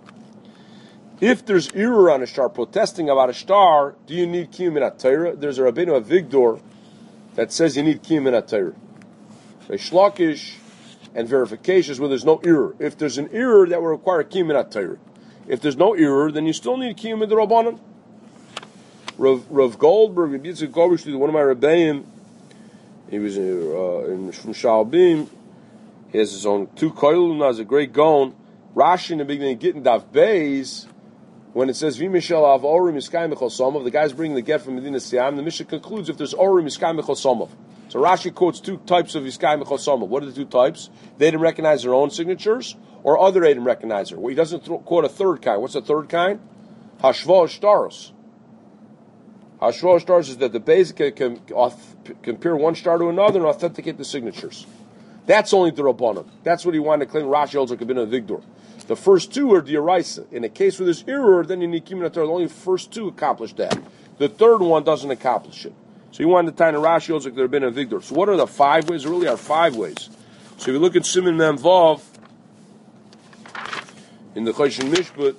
[SPEAKER 1] If there's error on a star, protesting about a star, do you need kiyum minat Torah? There's a Rabbeinu Avigdor that says you need kiyum minat Torah. Rish Lakish and verifications where there's no error. If there's an error, that will require kiyum minat Torah. If there's no error, then you still need kiyum in the Rabbanan. Rav Goldberg, one of my Rebbeim, he was from Shalbim. He has his own 2 koilun, has a great gon. Rashi in the beginning, getting Daf Beis, when it says V'mishel av orim iskay mechol somov, the guy's bringing the get from Medina Siam. The Mishnah concludes if there's orim iskay mechol somov. So Rashi quotes 2 types of iskay mechol somov. What are the 2 types? They didn't recognize their own signatures, or other Eidim recognize her. Well, he doesn't quote a third kind. What's the third kind? Hashva Shtaros. Hashva Shtaros is that the basic can compare one star to another and authenticate the signatures. That's only the Rabbanim. That's what he wanted to claim. Rashi holds like a bin of Vigdor. The first 2 are the Eraisa. In a case where there's error, then you need Kimin. The only first 2 accomplish that. The third one doesn't accomplish it. So he wanted to tie in Rashi holds like there bin of Vigdor. So what are the 5 ways? There really are 5 ways. So if you look at Siman Mem Vav in the Choshen Mishpat,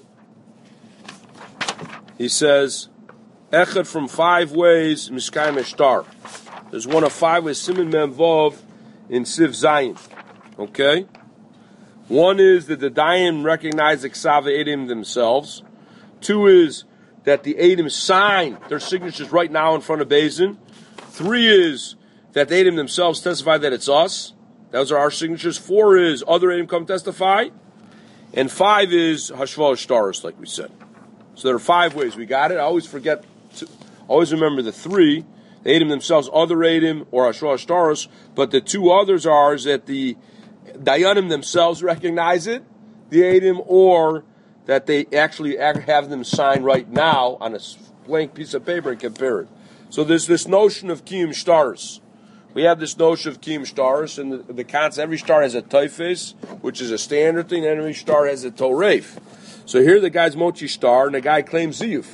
[SPEAKER 1] he says, Echad from 5 ways, Miskay Meshtar. There's one of 5 ways, Siman Mem Vav in Siv Zayin. Okay? One is that the Dayan recognize the Ksava Eidim themselves. 2 is that the Eidim sign their signatures right now in front of Bezin. 3 is that the Eidim themselves testify that it's us. Those are our signatures. 4 is other Eidim come testify. And 5 is Hashva Shtaros, like we said. So there are 5 ways. We got it. I always remember the 3. The Eidim themselves, other Eidim, or Hashva Shtaros. But the 2 others are is that the Dayanim themselves recognize it, the Eidim, or that they actually have them sign right now on a blank piece of paper and compare it. So there's this notion of Kiyum Shtaros. We have this notion of Kiyum Shtaros, and the concept, every star has a Taifes, which is a standard thing, and every star has a Toref. So here the guy's Mochi Star, and the guy claims Ziyuf.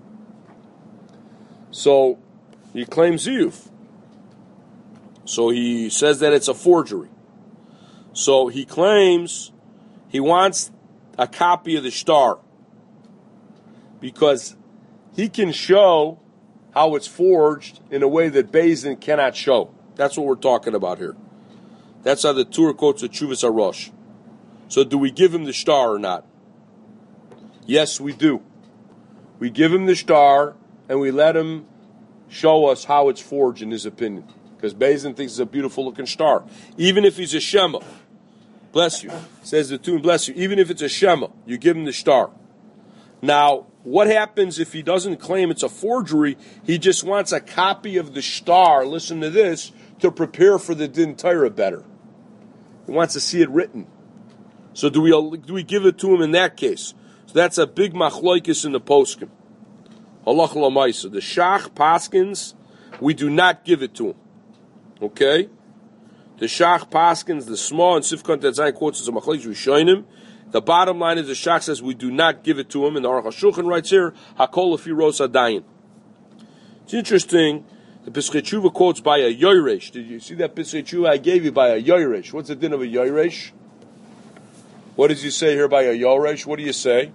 [SPEAKER 1] So he claims Ziyuf. So he says that it's a forgery. So he claims he wants a copy of the star because he can show how it's forged in a way that Bezin cannot show. That's what we're talking about here. That's how the Torah quotes the Chuvas Arosh. So do we give him the star or not? Yes, we do. We give him the star and we let him show us how it's forged in his opinion. Because Bezin thinks it's a beautiful looking star. Even if he's a Shema. Bless you. Says the tune, bless you. Even if it's a Shema, you give him the star. Now, what happens if he doesn't claim it's a forgery? He just wants a copy of the star, listen to this, to prepare for the Din Torah better. He wants to see it written. So do we give it to him in that case? So that's a big machloikis in the poskim. Halach l'maisa. The Shach Paskins, we do not give it to him. Okay? The Shach Paskins, the small and Sifkon Tetzayin quotes as a machloikis Rishonim. The bottom line is the Shach says we do not give it to him, and the Aruch HaShulchan writes here, Hakol Lefi Ros Adayin. It's interesting, the Pesachei Tshuva quotes by a Yoresh. Did you see that Pesachei Tshuva I gave you by a Yoresh? What's the din of a Yoresh? What does he say here by a Yoresh? What do you say?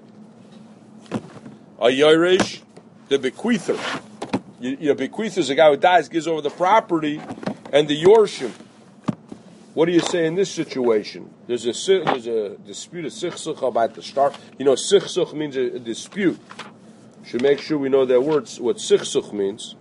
[SPEAKER 1] A Yoresh, the bequeather. A bequeather is a guy who dies, gives over the property, and the Yorshim. What do you say in this situation? There's a dispute, a sichsuch about the star. You know, sichsuch means a dispute. Should make sure we know that word, what sichsuch means.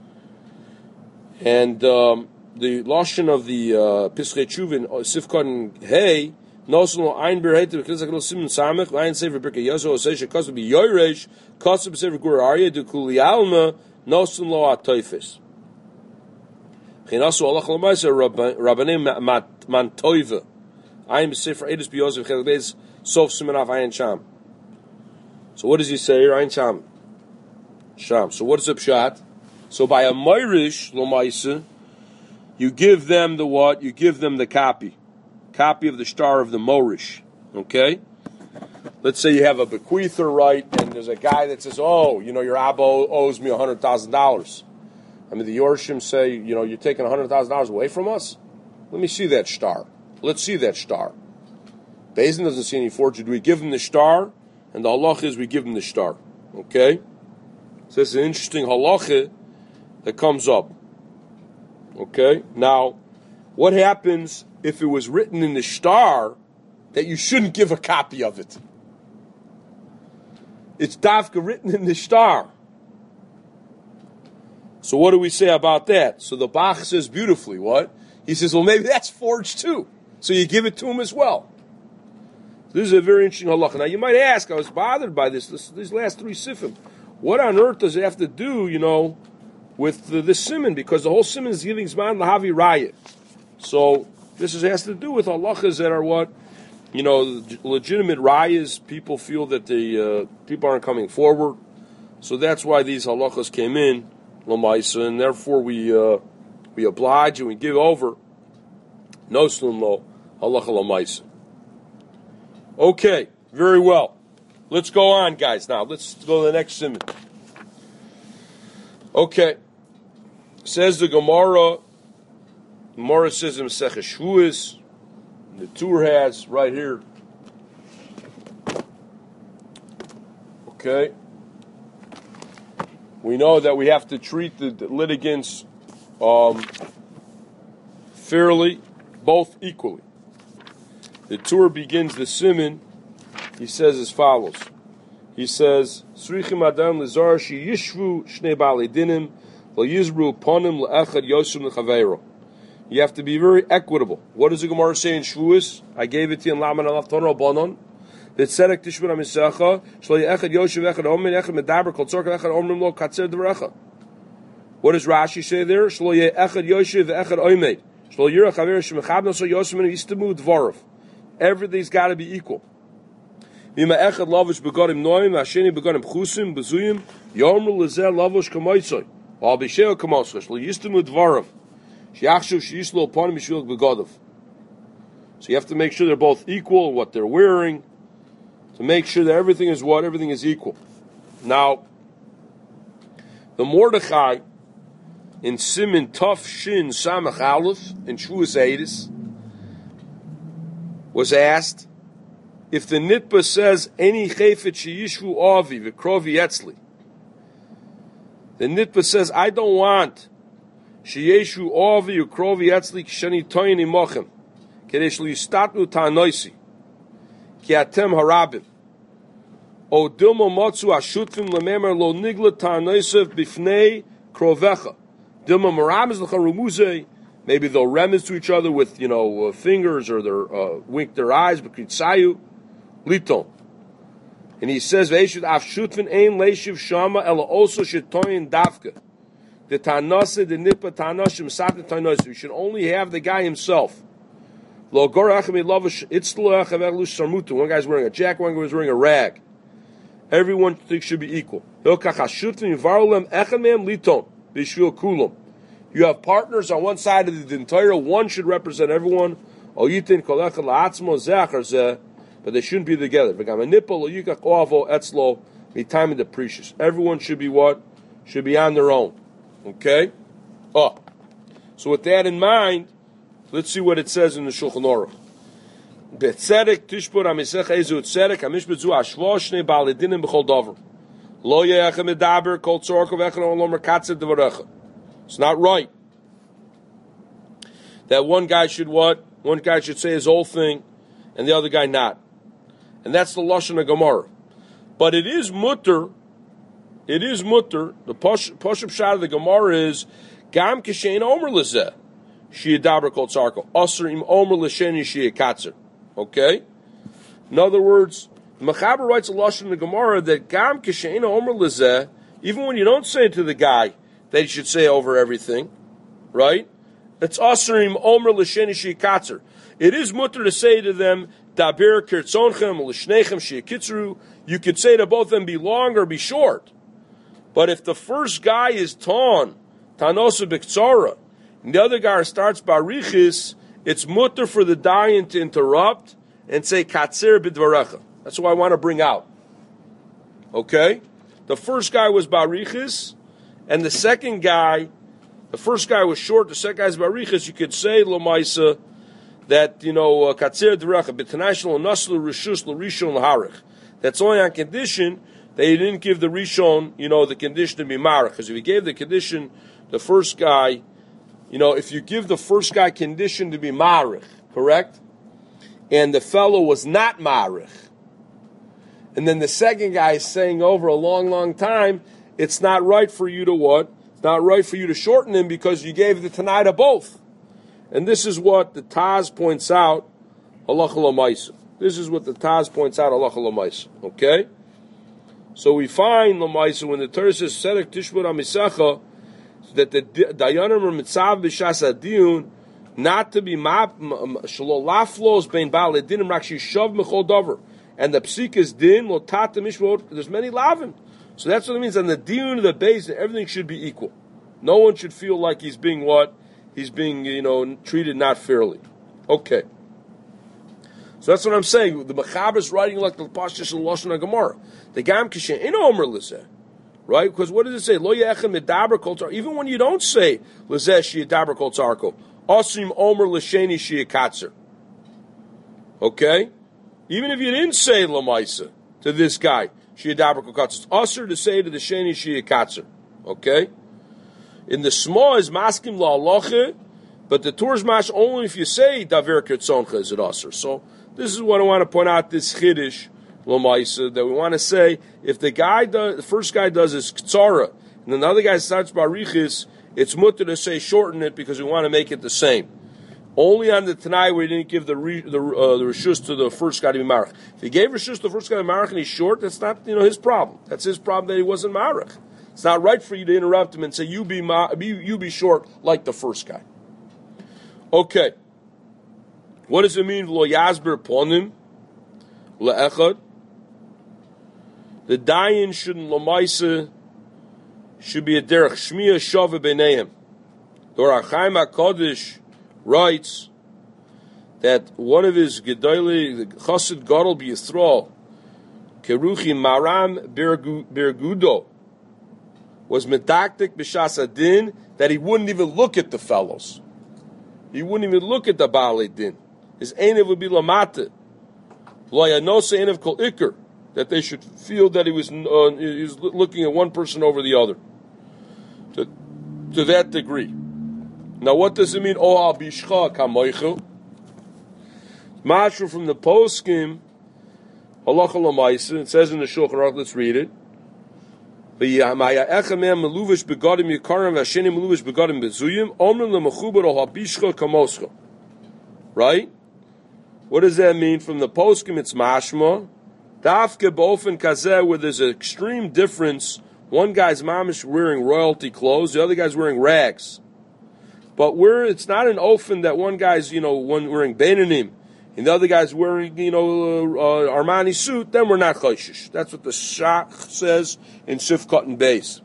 [SPEAKER 1] And the lashon of the Pesachei Tshuva in Sifkon Hey, nosen lo ein berheit the kizak lo simen samech ein sefer birkei yozo say she cost be yoresh cost be sefer gur arya de kuli alma nosen lo atoifes. Chinasu Allah Chalamaisa Rabbanim Mantoiva. I am Sefer Edus Biyosef Chelbez Sof Simenaf Ayin Sham. So what does he say here? Ayin Sham. Sham. So what is the pshat? So by a Moirish Lomaisa, you give them the what? You give them the copy. Copy of the star of the Morish. Okay? Let's say you have a bequeather, right? And there's a guy that says, oh, you know, your Abba owes me $100,000. I mean, the Yorshim say, you know, you're taking $100,000 away from us? Let me see that star. Let's see that star. Bezin doesn't see any fortune. Do we give him the star? And the halach is we give him the star. Okay? So this is an interesting halacha that comes up. Okay? Now, what happens if it was written in the star that you shouldn't give a copy of it? It's dafka written in the star. So what do we say about that? So the Bach says beautifully, what? He says, well, maybe that's forged too. So you give it to him as well. This is a very interesting halacha. Now you might ask, I was bothered by these last three sifim. What on earth does it have to do, with the simon? Because the whole simon is giving zman lahavi raya. So this has to do with halachas that are what? Legitimate rayas. People feel that the people aren't coming forward. So that's why these halachas came in, lamaisa, and therefore we oblige and we give over. No slum lo halacha lamaisa. Okay, very well. Let's go on, guys. Now let's go to the next simon. Okay, says the Gemara. Gemara says in Masechah Shavuos. The Tur has right here. Okay. We know that we have to treat the litigants fairly, both equally. The Tur begins the siman. He says as follows. He says, "Srichim adam lezar she yishvu shnei bali dinim le'yizru ponim le'echad yosem lechaveiro." You have to be very equitable. What does the Gemara say in Shavuos? I gave it to you in Laman Alaf Tono Bonon. That Tzedek Tishbun HaMisecha Shlo Echad Yoshev Echad Omen Echad Medaber Kol Tzorka Echad Omrim Lo Katzer D'Verecha. What does Rashi say there? Shlo Echad Yoshev Echad Omed Shlo Yira Chaver Shemechab Noso Yosem and Yistamu Dvorov. Everything's got to be equal. V'ima Echad Lavish Begodim Noim Hasheni Begodim Chusim Bezuyim Yomru Lezer Lavish Kamoitzoy Al B'Sheo Kamotzcha Shlo Yistamu Dvorov. So you have to make sure they're both equal in what they're wearing, to make sure that everything is equal. Now, the Mordechai in Siman Tuf Shin Samach Aleph in Shavuos Eidus was asked if the Nitba says any chayfet sheyishvu avi v'krovi etzli. The Nitba says, I don't want Sheyeshu Avi Ukrovi Etzli Kshani Toyin Imochem Kedesh Listatnu Ta'anoisi Ki Atem Harabim O Dilmo Motzu Ashutfim Lememer Lo Nigla Ta'anoisev Bifnei Krovecha Dilmo Maramiz L'cha Rumuzei. Maybe they'll reminisce to each other with fingers, or their wink their eyes, but Kritsayu Liton. And he says Veishud Afshutfin Ein Leishiv Shama Ela also Shetoyin Dafka. The Tanase, the Nipa Tanashim Satan Tanase. You should only have the guy himself. One guy's wearing a jacket, one guy's wearing a rag. Everyone thinks should be equal. You have partners on one side of the entire, one should represent everyone. But they shouldn't be together. Everyone should be what? Should be on their own. Okay? So with that in mind, let's see what it says in the Shulchan Aruch. Betzedek tishpur hamisecha ezu tzedek hamishbet zu ashvo shnei baalei dinim b'chol dover. Lo ye'echem medaber kol tzorka v'echem olom merkatzer d'varecha. It's not right that one guy should what? One guy should say his whole thing, and the other guy not. And that's the Lashon of Gemara. But it is mutter. It is mutter. The Pashup shot of the Gemara is Gam Kishein Omer Lezeh Shiadaber Kol Tzarko Aser Im Omer Lesheni Shiakatzer. Okay? In other words, the Mechaber writes a Lashon in the Gemara that Gam Kishein Omer Lezeh, even when you don't say it to the guy that you should say over everything, right? It's Aser Im Omer Lesheni Shiakatzer. It is mutter to say to them Daber Kirtzonchem Leshnechem Shiakitzru. You could say to both of them, be long or be short. But if the first guy is Tanosa B'Ktsara, and the other guy starts Barichis, it's mutter for the dayan to interrupt and say Katzer B'Dvarecha. That's what I want to bring out. Okay? The first guy was Barichis, and the second guy, the first guy was short, the second guy is Barichis. You could say, Lomaisa, that, Katzer B'Dvarecha, B'Tanational Naslu Rishus L'Rishon L'Harich. That's only on condition they didn't give the Rishon, the condition to be Marach. Because if you gave the condition, the first guy, if you give the first guy condition to be Marach, correct? And the fellow was not Marach, and then the second guy is saying over a long, long time, it's not right for you to what? It's not right for you to shorten him because you gave the Tanai to both. And this is what the Taz points out, halacha l'maisa. This is what the Taz points out, halacha l'maisa. Okay? So we find l'maisa when the Torah says, Sedek tishbur amisecha, that the dayanim are mitzav b'shas adiyun, not to be shelo laflos bein baal edinim rak shishav mechol davar. And the psik is din, lo tata mishvot, there's many lavim. So that's what it means. On the diyun of the base, everything should be equal. No one should feel like he's being what? He's being, treated not fairly. Okay. So that's what I'm saying. The Mechaber is writing like the Pashtus and Lashon HaGemara. The Gam Kishen, in Omer Lizeh. Right? Because what does it say? Lo Yechem Medaber Kol Tzar. Even when you don't say Lizeh Sheyedaber Kol Tzarko. Asim Omer L'Sheni Sheyekatzer. Okay? Even if you didn't say Lamaisa to this guy, Sheyedaber Kol Tzarko. It's usher to say to the Sheni Sheyekatzer. Okay? In the small is maskim la'aloche, but the Torah's mash only if you say daver kertzoncha is it usher. So this is what I want to point out, this chiddush l'maisa, that we want to say, if the first guy does his ktsara, and another guy starts barichis, it's mutter to say shorten it because we want to make it the same. Only on the Tanai we didn't give the reshus to the first guy to be marach. If he gave reshus to the first guy to be marach and he's short, that's not his problem. That's his problem that he wasn't marach. It's not right for you to interrupt him and say, you be short like the first guy. Okay. What does it mean, lo yasber ponim, le'echad? The dayan shouldn't, l'maisa, should be a derech shmiya shava b'neihem. The Ohr HaChaim HaKadosh writes that one of his gedolei, the Chassid Gadol b'Yisrael, Keruchi Maram Bergudo, was medaktik b'shas adin, that he wouldn't even look at the fellows. He wouldn't even look at the Baalei Din. His einav would be lamata. Lo yanose einav kol ikr, that they should feel that he was looking at one person over the other. To that degree. Now what does it mean? Ohal bishcha kamoichu. Mashra from the poskim, halacha l'maisa, it says in the Shulchan Aruch, let's read it. Right? What does that mean? From the poskim, it's mashma. Dafke bofen kazeh, where there's an extreme difference. One guy's mamish wearing royalty clothes, the other guy's wearing rags. But it's not an ofen that one guy's, one wearing beinanim, and the other guy's wearing, Armani suit, then we're not choishish. That's what the Shach says in Sifkat and Beis.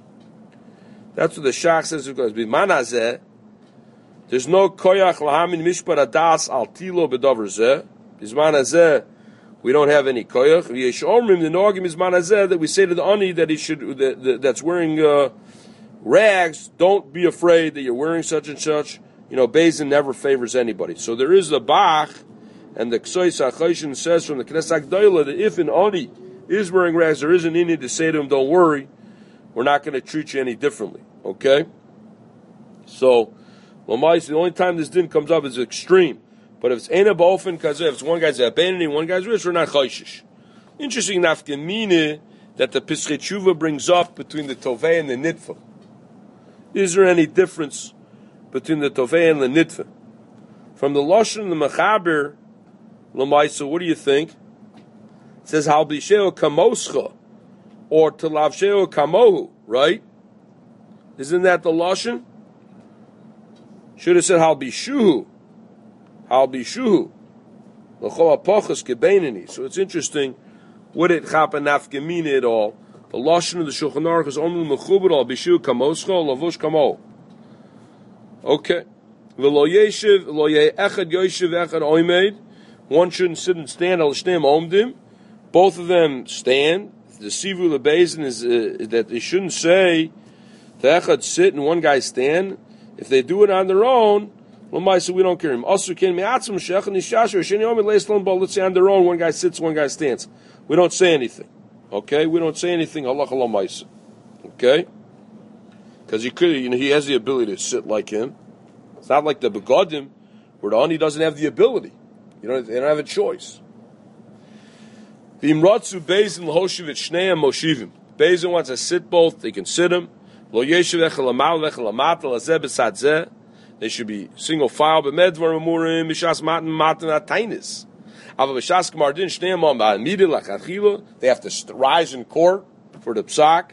[SPEAKER 1] That's what the Shach says. B'manazeh, there's no koyach lahamin mishpar adas al tilo b'dover zeh. B'manazeh, we don't have any koyach. V'yesh omrim, the nogim is manazeh, that we say to the ani that he should, that's wearing rags, don't be afraid that you're wearing such and such. Bezin never favors anybody. So there is a Bach, and the Ksois HaChayshin says from the Knesset Gdoila that if an Ani is wearing rags, there is an Inni to say to him, don't worry, we're not going to treat you any differently. Okay? So, Lamais, the only time this din comes up is extreme. But if it's Eina Ba'ofen Kazeh, if it's one guy's Abandoning, one guy's rich, we're not Chayshish. Interesting nafkamine that the Pischei Tshuva brings up between the Tovei and the Nitva. Is there any difference between the Tovei and the Nitva? From the Lashon and the Mechaber, L'maisa, what do you think? It says, Halbisheo kamoscha, or Telavsheo kamohu, right? Isn't that the Lashon? Should have said Halbishuhu. Halbishuhu. L'chol ha'pochas kebeinani. So it's interesting, would it happen nafkamina at all? The Lashon of the Shulchan Aruch is only mechuber al bishu kamoscha lavush kamo. Okay. V'lo yeshiv lo yeh echad yoshiv echad oimed. One shouldn't sit and stand. Al shneim omdim. Both of them stand. The sivu lebezin is that they shouldn't say the echad sit and one guy stand. If they do it on their own, l'maisa we don't care him. Also ken me'atzim shechad nishasher sheni omed leislan bal. Let's say on their own, one guy sits, one guy stands. We don't say anything. Okay, we don't say anything. Halacha l'maisa. Okay, because he could, he has the ability to sit like him. It's not like the begodim, where the ani doesn't have the ability. They don't have a choice. The imratzu bezin l'hoshiv et shneim moshivim. Bezin wants to sit both. They can sit him. Lo yeshiv echel lamal vechel lamata lazeh besad zeh. They should be single file, but medvar amurim b'shas matan atainis. Ava b'shas k'mardin shneim on ba'amida lachachila. They have to rise in court for the psak.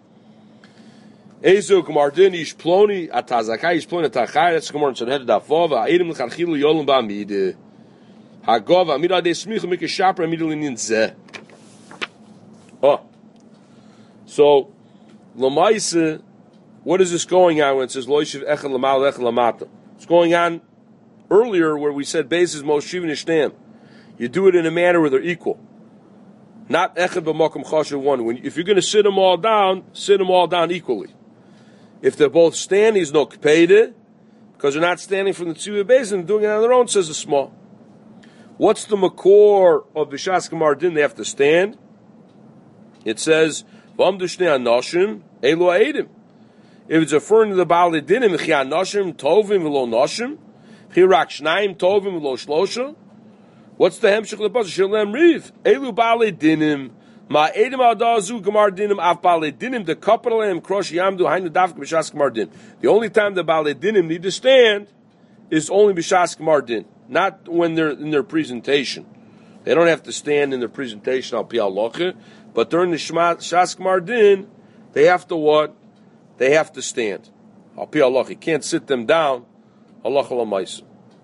[SPEAKER 1] Ezu k'mardin ish ploni atazakai ish ploni atachai. That's k'mardin so the head of dafov. Ha'edim l'chachila yolim ba'amida. Ha'gov amida de smicha mikah shaper amida l'nin zeh. Oh. So, l'maisa, what is this going on when it says, Lo yishiv echel lamal echel lamata? It's going on earlier where we said, Beis is moshiv nishtam. You do it in a manner where they're equal. Not echad b'makom chashav one. If you're going to sit them all down equally. If they're both standing, there's no kpeide, because they're not standing from the tzivah Beis and doing it on their own, says the small. What's the makor of b'shas k'mardin? They have to stand. It says, V'amdu shnei anoshim, elu ha'edim. If it's referring to the Baal Dinim, Chi Anoshim Tovim V'lo Noshim, Chi Rak Shnaim Tovim V'lo Shlosha. What's the hemshich of the pasuk? Shalem Riv Elu Baal Dinim Ma Edim Adazu Gemar Dinim Av Baal Dinim the Kapital Em Krosh Yamdu Hainu Davk B'Shas Gemar Din. The only time the Baal Dinim need to stand is only B'Shas Gemar Din, not when they're in their presentation. They don't have to stand in their presentation al Pi Halacha, but during the Shas Gemar Din, they have to what? They have to stand. Al Pi Allah, you can't sit them down. Allah Alamaisa.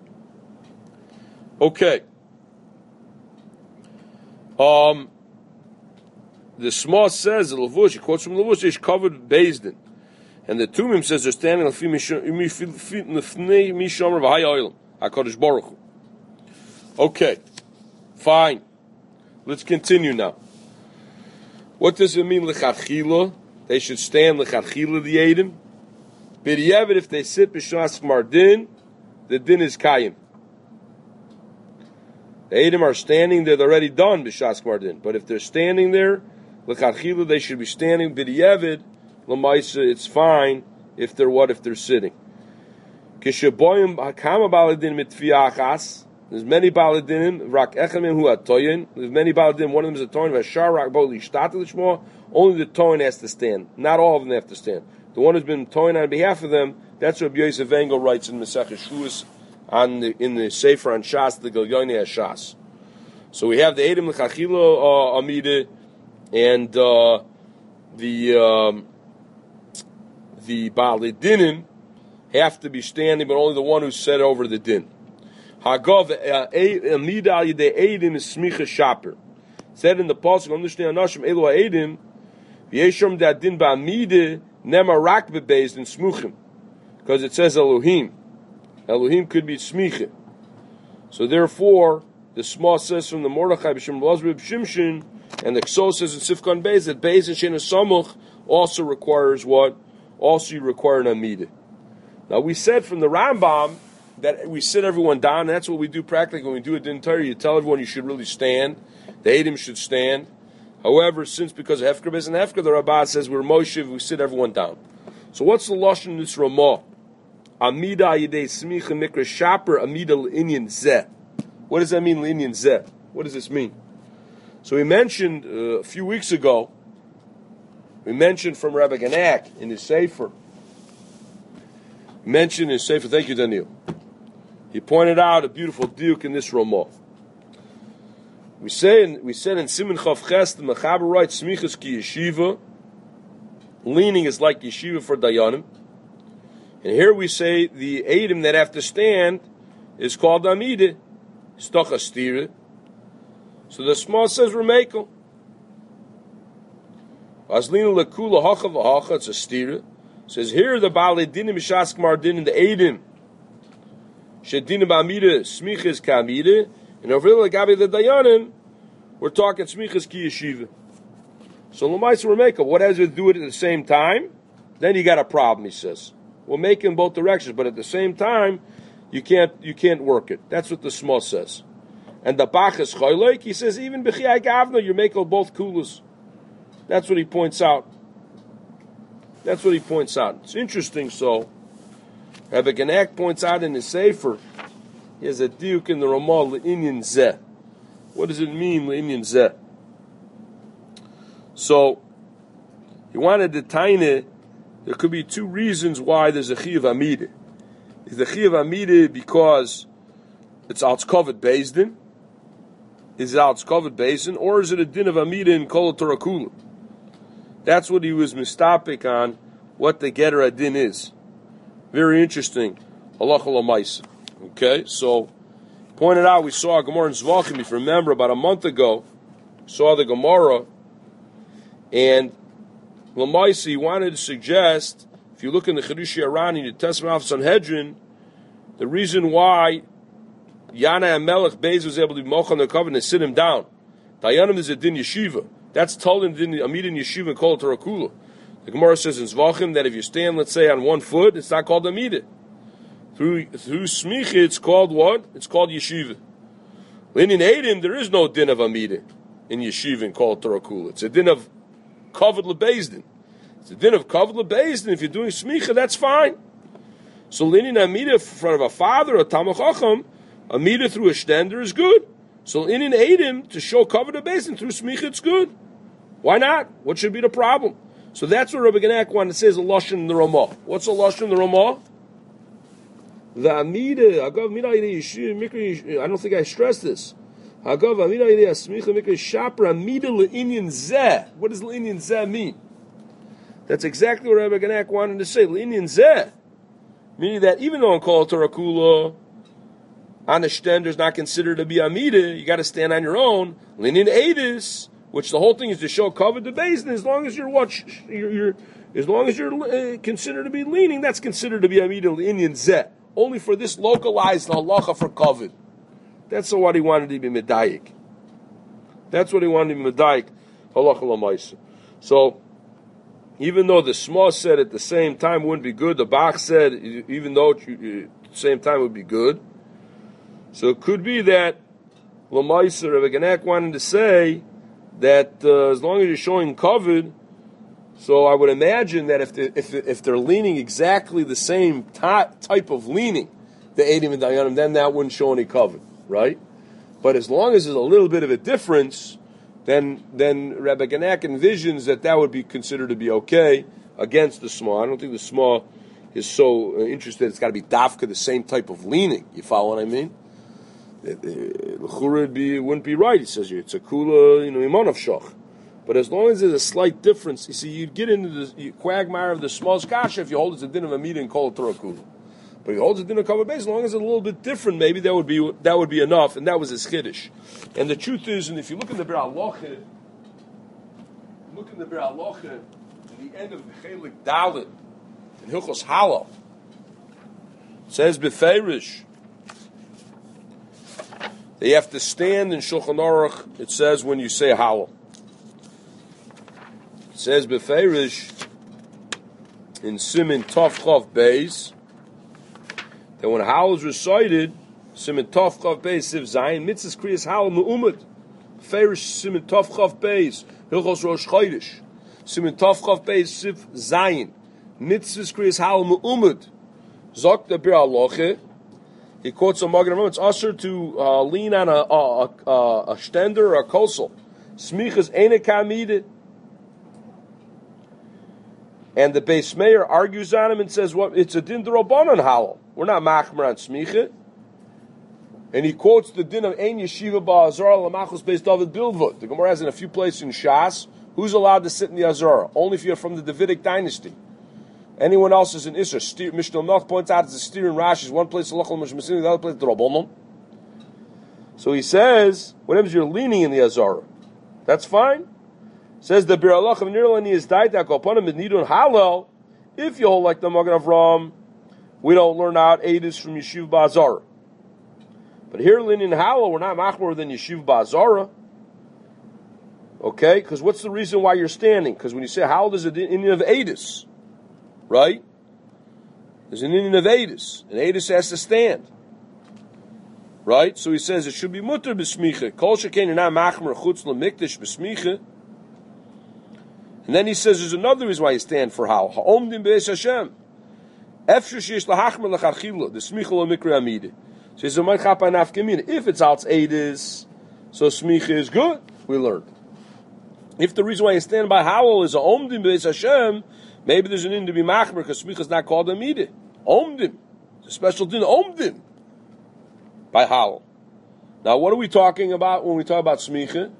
[SPEAKER 1] Okay. The Small says the Levush, he quotes from Levush, is covered Beis Din. And the Tumim says they're standing on Mishomer V'Haya Oilam, HaKadosh Baruch Hu. Okay. Fine. Let's continue now. What does it mean, L'chadchila? They should stand l'chadchila the Eidim. B'diavad, if they sit b'shas mardin, the din is kayim. The Eidim are standing there; they're already done b'shas mardin. But if they're standing there, l'chadchila, they should be standing. B'diavad, l'maisa, it's fine if they're what? If they're sitting. Kishaboyim hakama baladin mitfiachas. There's many baladinim. Rak echamim hu atoyin. There's many baladinim. One of them is a toyin. V'ashar rak bo lishtata l'shmo. Only the toin has to stand. Not all of them have to stand. The one who's been toin on behalf of them, that's what Rabbi Yosef Engel writes in Masechah Shuas in the Sefer on Shas, the Gilyoinei Shas. So we have the Eidim L'chachila Amida and the Baal Dinim have to be standing, but only the one who's set over the din. Hagav Amida al Yidei Eidim is Smicha Shaper. Said in the pasuk, understand Anoshim Elu Ha'edim. Yeshom that din ba'amide nema rak bebeis in smuchim, because it says Elohim. Elohim could be smicha. So therefore, the Small says from the Mordechai b'shem Lazar b'shimshin, and the Kso says in Sifkan Beis that Beis and Shena Samuch also requires what? Also you require an amide. Now we said from the Rambam that we sit everyone down. And that's what we do practically when we do a din Torah. You tell everyone you should really stand. The Eidim should stand. However, because Hefker Beis and Hefker, the Rabbah says we're Moshe, we sit everyone down. So what's the lashon in this Ramah? Amida yidei smicha mikra shaper amida l'inyan zeh. What does that mean, l'inyan zeh? What does this mean? So we mentioned a few weeks ago. We mentioned from Rabbi Ganak in his Sefer. Thank you, Daniel. He pointed out a beautiful diuk in this Ramah. We said in Siman Chav Ches, the Mechaber writes, Smichas ki yeshiva, leaning is like yeshiva for dayanim. And here we say the Eidim that have to stand is called Amida, Stocha Stira. So the Small says Remekel. Aslina Lakula Hacha V'Hacha, it's a Stira. Says here the Baalei Dinim B'Shas K'mardin in the Eidim. Shedinim B'Amida, Smichas K'Amida. And over there, Gabi the Dayanim, we're talking Smichas Ki Yeshiva. So L'maisa Remekel, what has to do it at the same time? Then you got a problem, he says. We'll make it in both directions, but at the same time, you can't work it. That's what the Small says. And the Bachas Choyleik, he says, even B'chiyai Gavna, you're making both kulas. That's what he points out. It's interesting, so Rabbi Ganak points out in his Sefer, he has a diuk in the Ramah, L'inyan Zeh. What does it mean, L'inyan Zeh? So, he wanted to taina there could be two reasons why there's a Chiyuv Amida. Is the Chiyuv Amida because it's Alts Kovet Beis Din? Is it Alts Kovet Beis Din? Or is it a Din of Amida in Kol Torah Kula? That's what he was mistapik on, what the Getter Adin is. Very interesting. Halacha l'maisa. Okay, so pointed out we saw a Gemara in Zvachim. If you remember, about a month ago, saw the Gemara, and l'maisa he wanted to suggest, if you look in the Chedushi Arani, the Testament of Sanhedrin, the reason why Yana and Melech Beis was able to be mocha on the covenant and sit him down. Dayanim is a din yeshiva. That's told in din amid in yeshiva and called Torah Kula. The Gemara says in Zvachim that if you stand, let's say, on one foot, it's not called amida. Through smicha, it's called what? It's called yeshiva. In Eidim, there is no din of amida in yeshiva and called Torah Kula. It's a din of kavod lebeis din. It's a din of kavod lebeis din. If you're doing smicha, that's fine. So leaning amida in front of a father, a Talmid Chacham, amida through a stender is good. So in Eidim, to show kavod lebeis din through smicha, it's good. Why not? What should be the problem? So that's what Rabbi Genak wanted to say is a lashon in the Ramah. What's a lashon in the Ramah? The amida, agav mina yeshiva. I don't think I stressed this. Agav amida smicha mikra shapra amida le'inyan zeh. What does le'inyan zeh mean? That's exactly what Rabbi Genak wanted to say. Le'inyan zeh, meaning that even though in Kol Torah Kula, on the stender is not considered to be amida, you got to stand on your own. Le'inyan edis, which the whole thing is to show covered the base, and as long as you're considered to be leaning, that's considered to be amida le'inyan zeh. Only for this localized halacha for covered. That's what he wanted to be medayik. That's what he wanted to be medayik, halacha l'maisa. So, even though the Shema said at the same time wouldn't be good, the Bach said even though at the same time would be good. So it could be that l'maisa Rebbe Genak wanted to say that as long as you're showing covered, so I would imagine that if they're leaning exactly the same type of leaning, the Eidim and Dayanim, then that wouldn't show any covered, right? But as long as there's a little bit of a difference, then Rebbe Genak envisions that would be considered to be okay against the Shema. I don't think the Shema is so interested. It's got to be dafka, the same type of leaning. You follow what I mean? L'chura wouldn't be right. He says it's a kula, iman of shach. But as long as there's a slight difference, you see, you'd get into the quagmire of the small kasha if you hold it's a din of a meeting called Torah Kula. But if you hold it's a din of kavod beis, as long as it's a little bit different, maybe that would be enough, and that was his chiddush. And the truth is, and if you look in the Bir Halacha, in the end of the Chelik Dalet, in Hilchos Halal, it says beferish, they have to stand in Shulchan Aruch. It says when you say Halal. It says beferish in Siman Tov Chav Beis that when Halal is recited, Siman Tov Chav Beis Siv Zayin Mitzvahs Kriyas Halal Me'umad beferish Siman Tov Chav Beis Hilchos Rosh Chodesh Siman Tov Chav Beis Siv Zayin Mitzvahs Kriyas Halal Me'umad Zok the Bir Halacha. He quotes a Magen Avraham. It's usher to lean on a stender or a kosel. Smichas ene kamide. And the Beis Meir argues on him and says, "What? It's a din d'Rabbanan halal. We're not machmer on smicha." And he quotes the din of ein yeshiva ba'azara lamachos beis David bilvud. The Gemara has in a few places in Shas. Who's allowed to sit in the azara? Only if you're from the Davidic dynasty. Anyone else is an Isser. Mishnah Melch points out it's a steer in Rashi. One place Halachah Mishmasim, the other place D'Rabbanan. So he says, whenever you're leaning in the Azara, that's fine. Says the Bir Halacha Nirlani is Daita Kopanim Nidun Halal. If you hold like the Magen Avraham, we don't learn out Edis from Yeshiv Ba'azara. But here leaning Halal, we're not machmer than Yeshiv Ba'azara. Okay, because what's the reason why you're standing? Because when you say Halal, there's an Indian of Edis. Right? There's an Indian of Edis. And Edis has to stand. Right? So he says it should be mutter b'smicha. Kol shekain you're not machmer chutz l'mikdash b'smicha. And then he says there's another reason why you stand for Hal. Ha'omdim b'eis Hashem. Efshur sheyesh l'hachmer l'charchila. The smicha l'mikra amida. So he says if it's out Edis, so smicha is good. We learned. If the reason why you stand by Howell is ha'omdim b'eis Hashem, Maybe there's an in to be machmer because smicha is not called a midah. Omdim. It's a special din, omdim. By halal. Now, what are we talking about when we talk about smicha?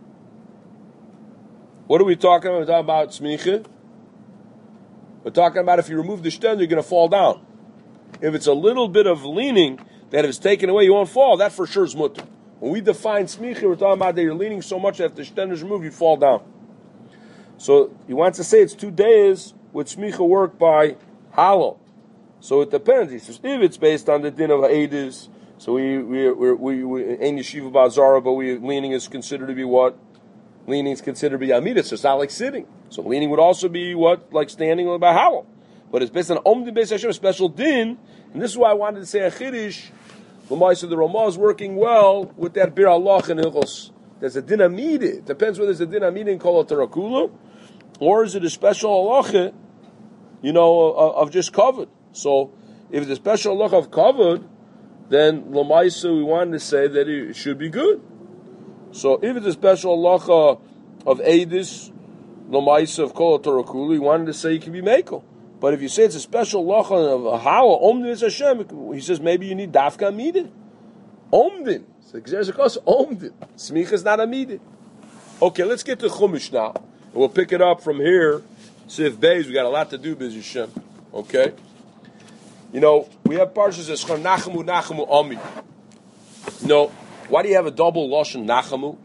[SPEAKER 1] What are we talking about when we talk about smicha? We're talking about if you remove the shtender, you're going to fall down. If it's a little bit of leaning, that if it's taken away, you won't fall. That for sure is mutter. When we define smicha, we're talking about that you're leaning so much that if the shtender is removed, you fall down. So he wants to say it's 2 days with smicha work by halal. So it depends. He says if it's based on the din of ha'edis, so we ain't yeshiva ba'zara, but leaning is considered to be what? Leaning is considered to be amidah, so it's not like sitting. So leaning would also be what? Like standing by halal. But it's based on omdim beis Hashem, a special din, and this is why I wanted to say a chiddush. L'maisa the Ramah is working well with that bir halach and hilchos. There's a din amidah. It depends whether there's a din amidah in kol tarakula, or is it a special halacha, of just covered. So if it's a special halacha of covered, then l'maisa we wanted to say that it should be good. So if it's a special halacha of edis, l'maisa of kol tarakula, we wanted to say you can be mekel. But if you say it's a special halacha of a halal, omdim is Hashem, he says maybe you need dafka amidin. Omdim. So there's a course omdim. Smicha is not amidin. Okay, let's get to Chumash now. And we'll pick it up from here. Sif Beis, we got a lot to do, B'ez Hashem. Okay? We have parshas as Nachamu, Nachamu, Ami. Why do you have a double lashon Nachamu?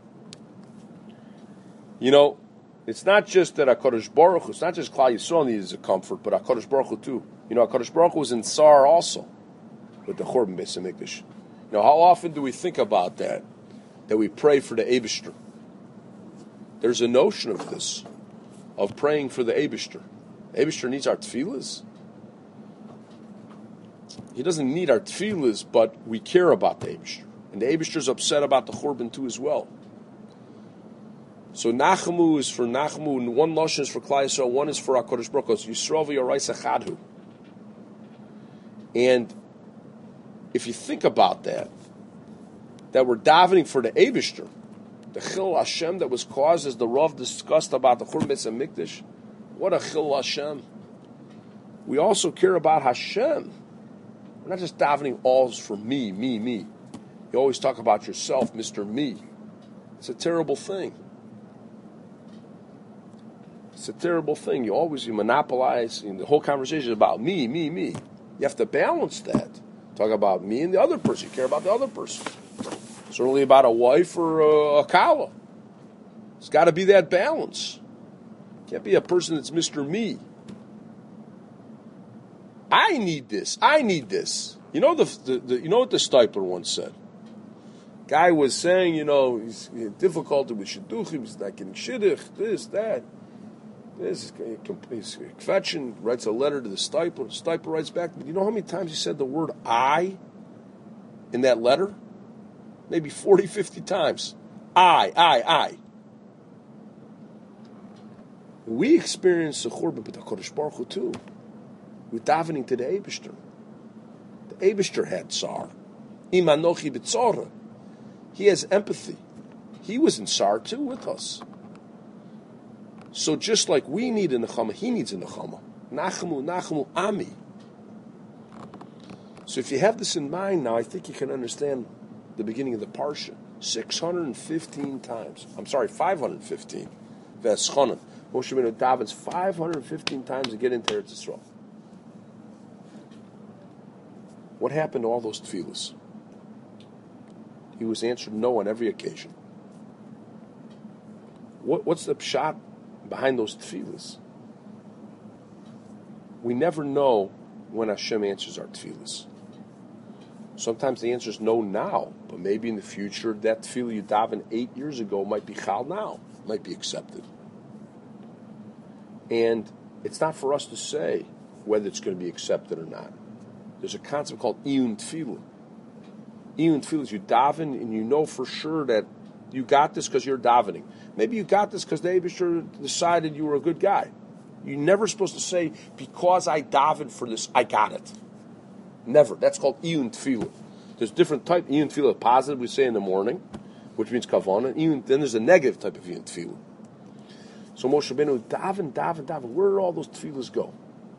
[SPEAKER 1] It's not just that HaKadosh Baruch Hu, it's not just Klal Yisrael needs a comfort, but HaKadosh Baruch Hu too. HaKadosh Baruch Hu was in Tsar also with the Churban Beis HaMikdash. How often do we think about that we pray for the Eibishter? There's a notion of this, of praying for the Eibishter. The Eibishter needs our tefillahs. He doesn't need our tefillahs, but we care about the Eibishter. And the Eibishter's upset about the Churban too as well. So Nachamu is for Nachamu, and one lashon is for Klal Yisrael, one is for HaKadosh Baruch Hu. Yisrael v'yoraisa chadhu. And if you think about that we're davening for the Eibishter, the Chil Hashem that was caused, as the Rav discussed about the Churban Beis HaMikdash, what a Chil Hashem. We also care about Hashem. We're not just davening all for me. You always talk about yourself, Mr. Me. It's a terrible thing. It's a terrible thing. You monopolize, the whole conversation is about me. You have to balance that. Talk about me and the other person. You care about the other person. Certainly about a wife or a kala. It's got to be that balance. Can't be a person that's Mr. Me. I need this. You know what the Stipler once said? Guy was saying, he's difficulty with shidduchim, he's not getting shidduch, this, that. He's kvetchin, writes a letter to the Stipler. Stipler writes back, you know how many times he said the word I in that letter? Maybe 40, 50 times. I. We experience the Churban with the Kodesh Baruch Hu too. We're davening to the Eibishter. The Eibishter had tsar. Imanochi b'tzara. He has empathy. He was in tsar too with us. So just like we need a nechama, he needs a nechama. Nachamu, ami. So if you have this in mind now, I think you can understand the beginning of the parsha. 515 times. V'eschonon. Moshe Rabbeinu davens 515 times to get into Eretz Yisrael. What happened to all those tefillahs? He was answered no on every occasion. What's the pshat behind those tefillahs? We never know when Hashem answers our tefillahs. Sometimes the answer is no now, but maybe in the future that tefillah you davened 8 years ago might be chal now, might be accepted. And it's not for us to say whether it's going to be accepted or not. There's a concept called iyun tefillah. Iyun tefillah is you daven and you know for sure that you got this because you're davening. Maybe you got this because the Eibishter decided you were a good guy. You're never supposed to say, because I davened for this, I got it. Never. That's called iyun tefillah. There's different type. Iyun tefillah, positive, we say in the morning, which means kavanah. Then there's a negative type of iyun tefillah. So Moshe Rabbeinu daven. Where did all those tefillas go?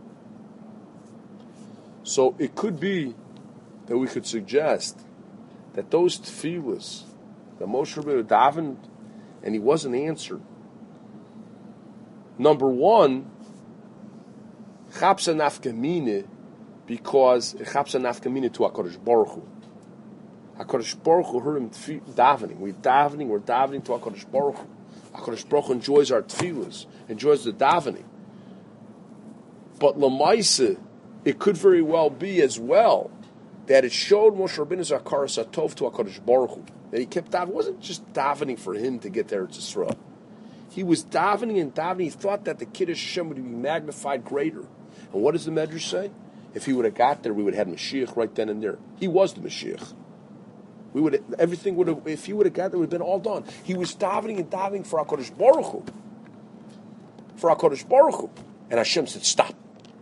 [SPEAKER 1] So it could be that we could suggest that those tefillas that Moshe Rabbeinu davened and he wasn't answered. Number one, chapsa nafkamine, because chapsa nafkamine to HaKadosh Baruch Hu. HaKadosh Baruch Hu heard him davening. We're davening to HaKadosh Baruch Hu. HaKadosh Baruch Hu enjoys our tefillas, enjoys the davening. But Lamaisa, it could very well be as well that it showed Moshe Rabbeinu's Hakaras HaTov to HaKadosh Baruch Hu. That he kept davening. It wasn't just davening for him to get there to Yisrael. He was davening and davening. He thought that the Kiddush Hashem would be magnified greater. And what does the Medrash say? If he would have got there, we would have had Mashiach right then and there. He was the Mashiach. Everything would have. If he would have got there, it would have been all done. He was davening and davening for HaKadosh Baruch Hu. For HaKadosh Baruch Hu. And Hashem said, stop.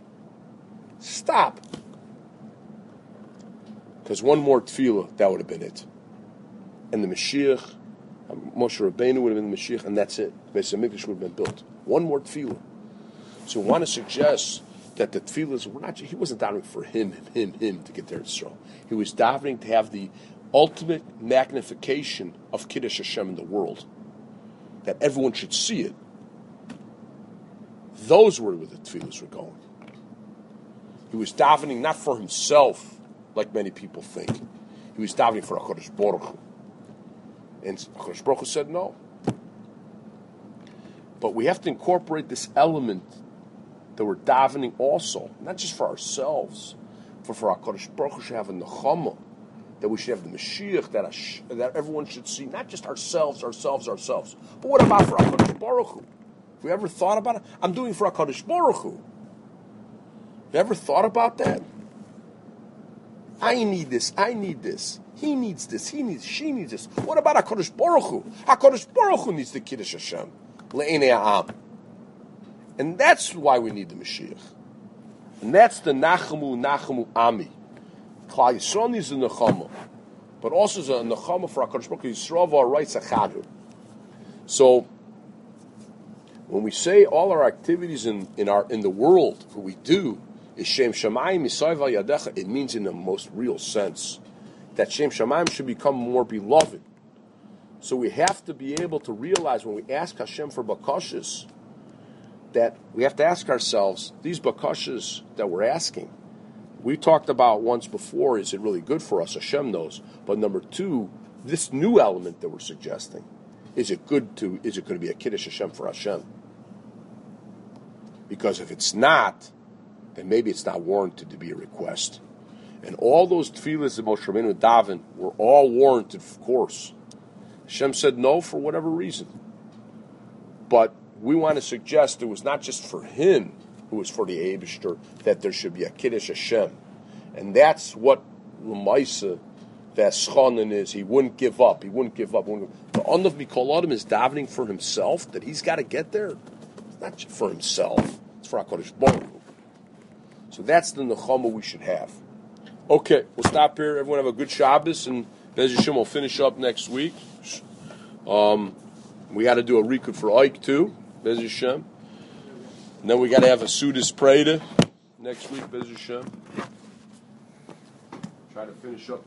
[SPEAKER 1] Stop. Because one more tefillah, that would have been it. And the Mashiach, Moshe Rabbeinu would have been the Mashiach, and that's it. Beis HaMikdash would have been built. One more tefillah. So we want to suggest that the tefillahs were not. He wasn't davening for him to get there to Yisrael. He was davening to have the ultimate magnification of Kiddush Hashem in the world, that everyone should see it. Those were where the tefillahs were going. He was davening not for himself, like many people think. He was davening for HaKadosh Baruch Hu. And HaKadosh Baruch Hu said no. But we have to incorporate this element that we're davening also, not just for ourselves, but for HaKadosh Baruch Hu should have a nechama, that we should have the Mashiach, that everyone should see, not just ourselves. But what about for HaKadosh Baruch Hu? Have we ever thought about it? I'm doing for HaKadosh Baruch Hu. Have you ever thought about that? I need this. He needs this. She needs this. What about HaKadosh Baruch Hu? HaKadosh Baruch Hu needs the Kiddush Hashem. Le'enei ha'am. And that's why we need the Mashiach. And that's the Nachamu Ami. Klal Yisrael needs the Nechama. But also the Nechama for HaKadosh Baruch Hu. Yisrael v'araytz achadu. So, when we say all our activities in the world, what we do, is Shem Shamayim Yisayv al Yadecha, it means in the most real sense that Shem Shamayim should become more beloved. So we have to be able to realize when we ask Hashem for bakashas, that we have to ask ourselves, these bakashas that we're asking, we talked about once before, is it really good for us? Hashem knows. But number two, this new element that we're suggesting, is it going to be a Kiddush Hashem for Hashem? Because if it's not, then maybe it's not warranted to be a request. And all those tefillahs that Moshe Rabbeinu daven were all warranted, of course. Hashem said no for whatever reason. But we want to suggest it was not just for him, it was for the Eibishter, that there should be a Kiddush Hashem. And that's what L'maisa, that Schonen is. He wouldn't give up. The Andav Mikol Adam is davening for himself, that he's got to get there. It's not just for himself. It's for HaKadosh Baruch Hu. So that's the nechama we should have. Okay, we'll stop here. Everyone have a good Shabbos, and Bez Hashem will finish up next week. We got to do a Rikud for Ike too, Bez Hashem. And then we got to have a Sudas Preda next week, Bez Hashem. Try to finish up.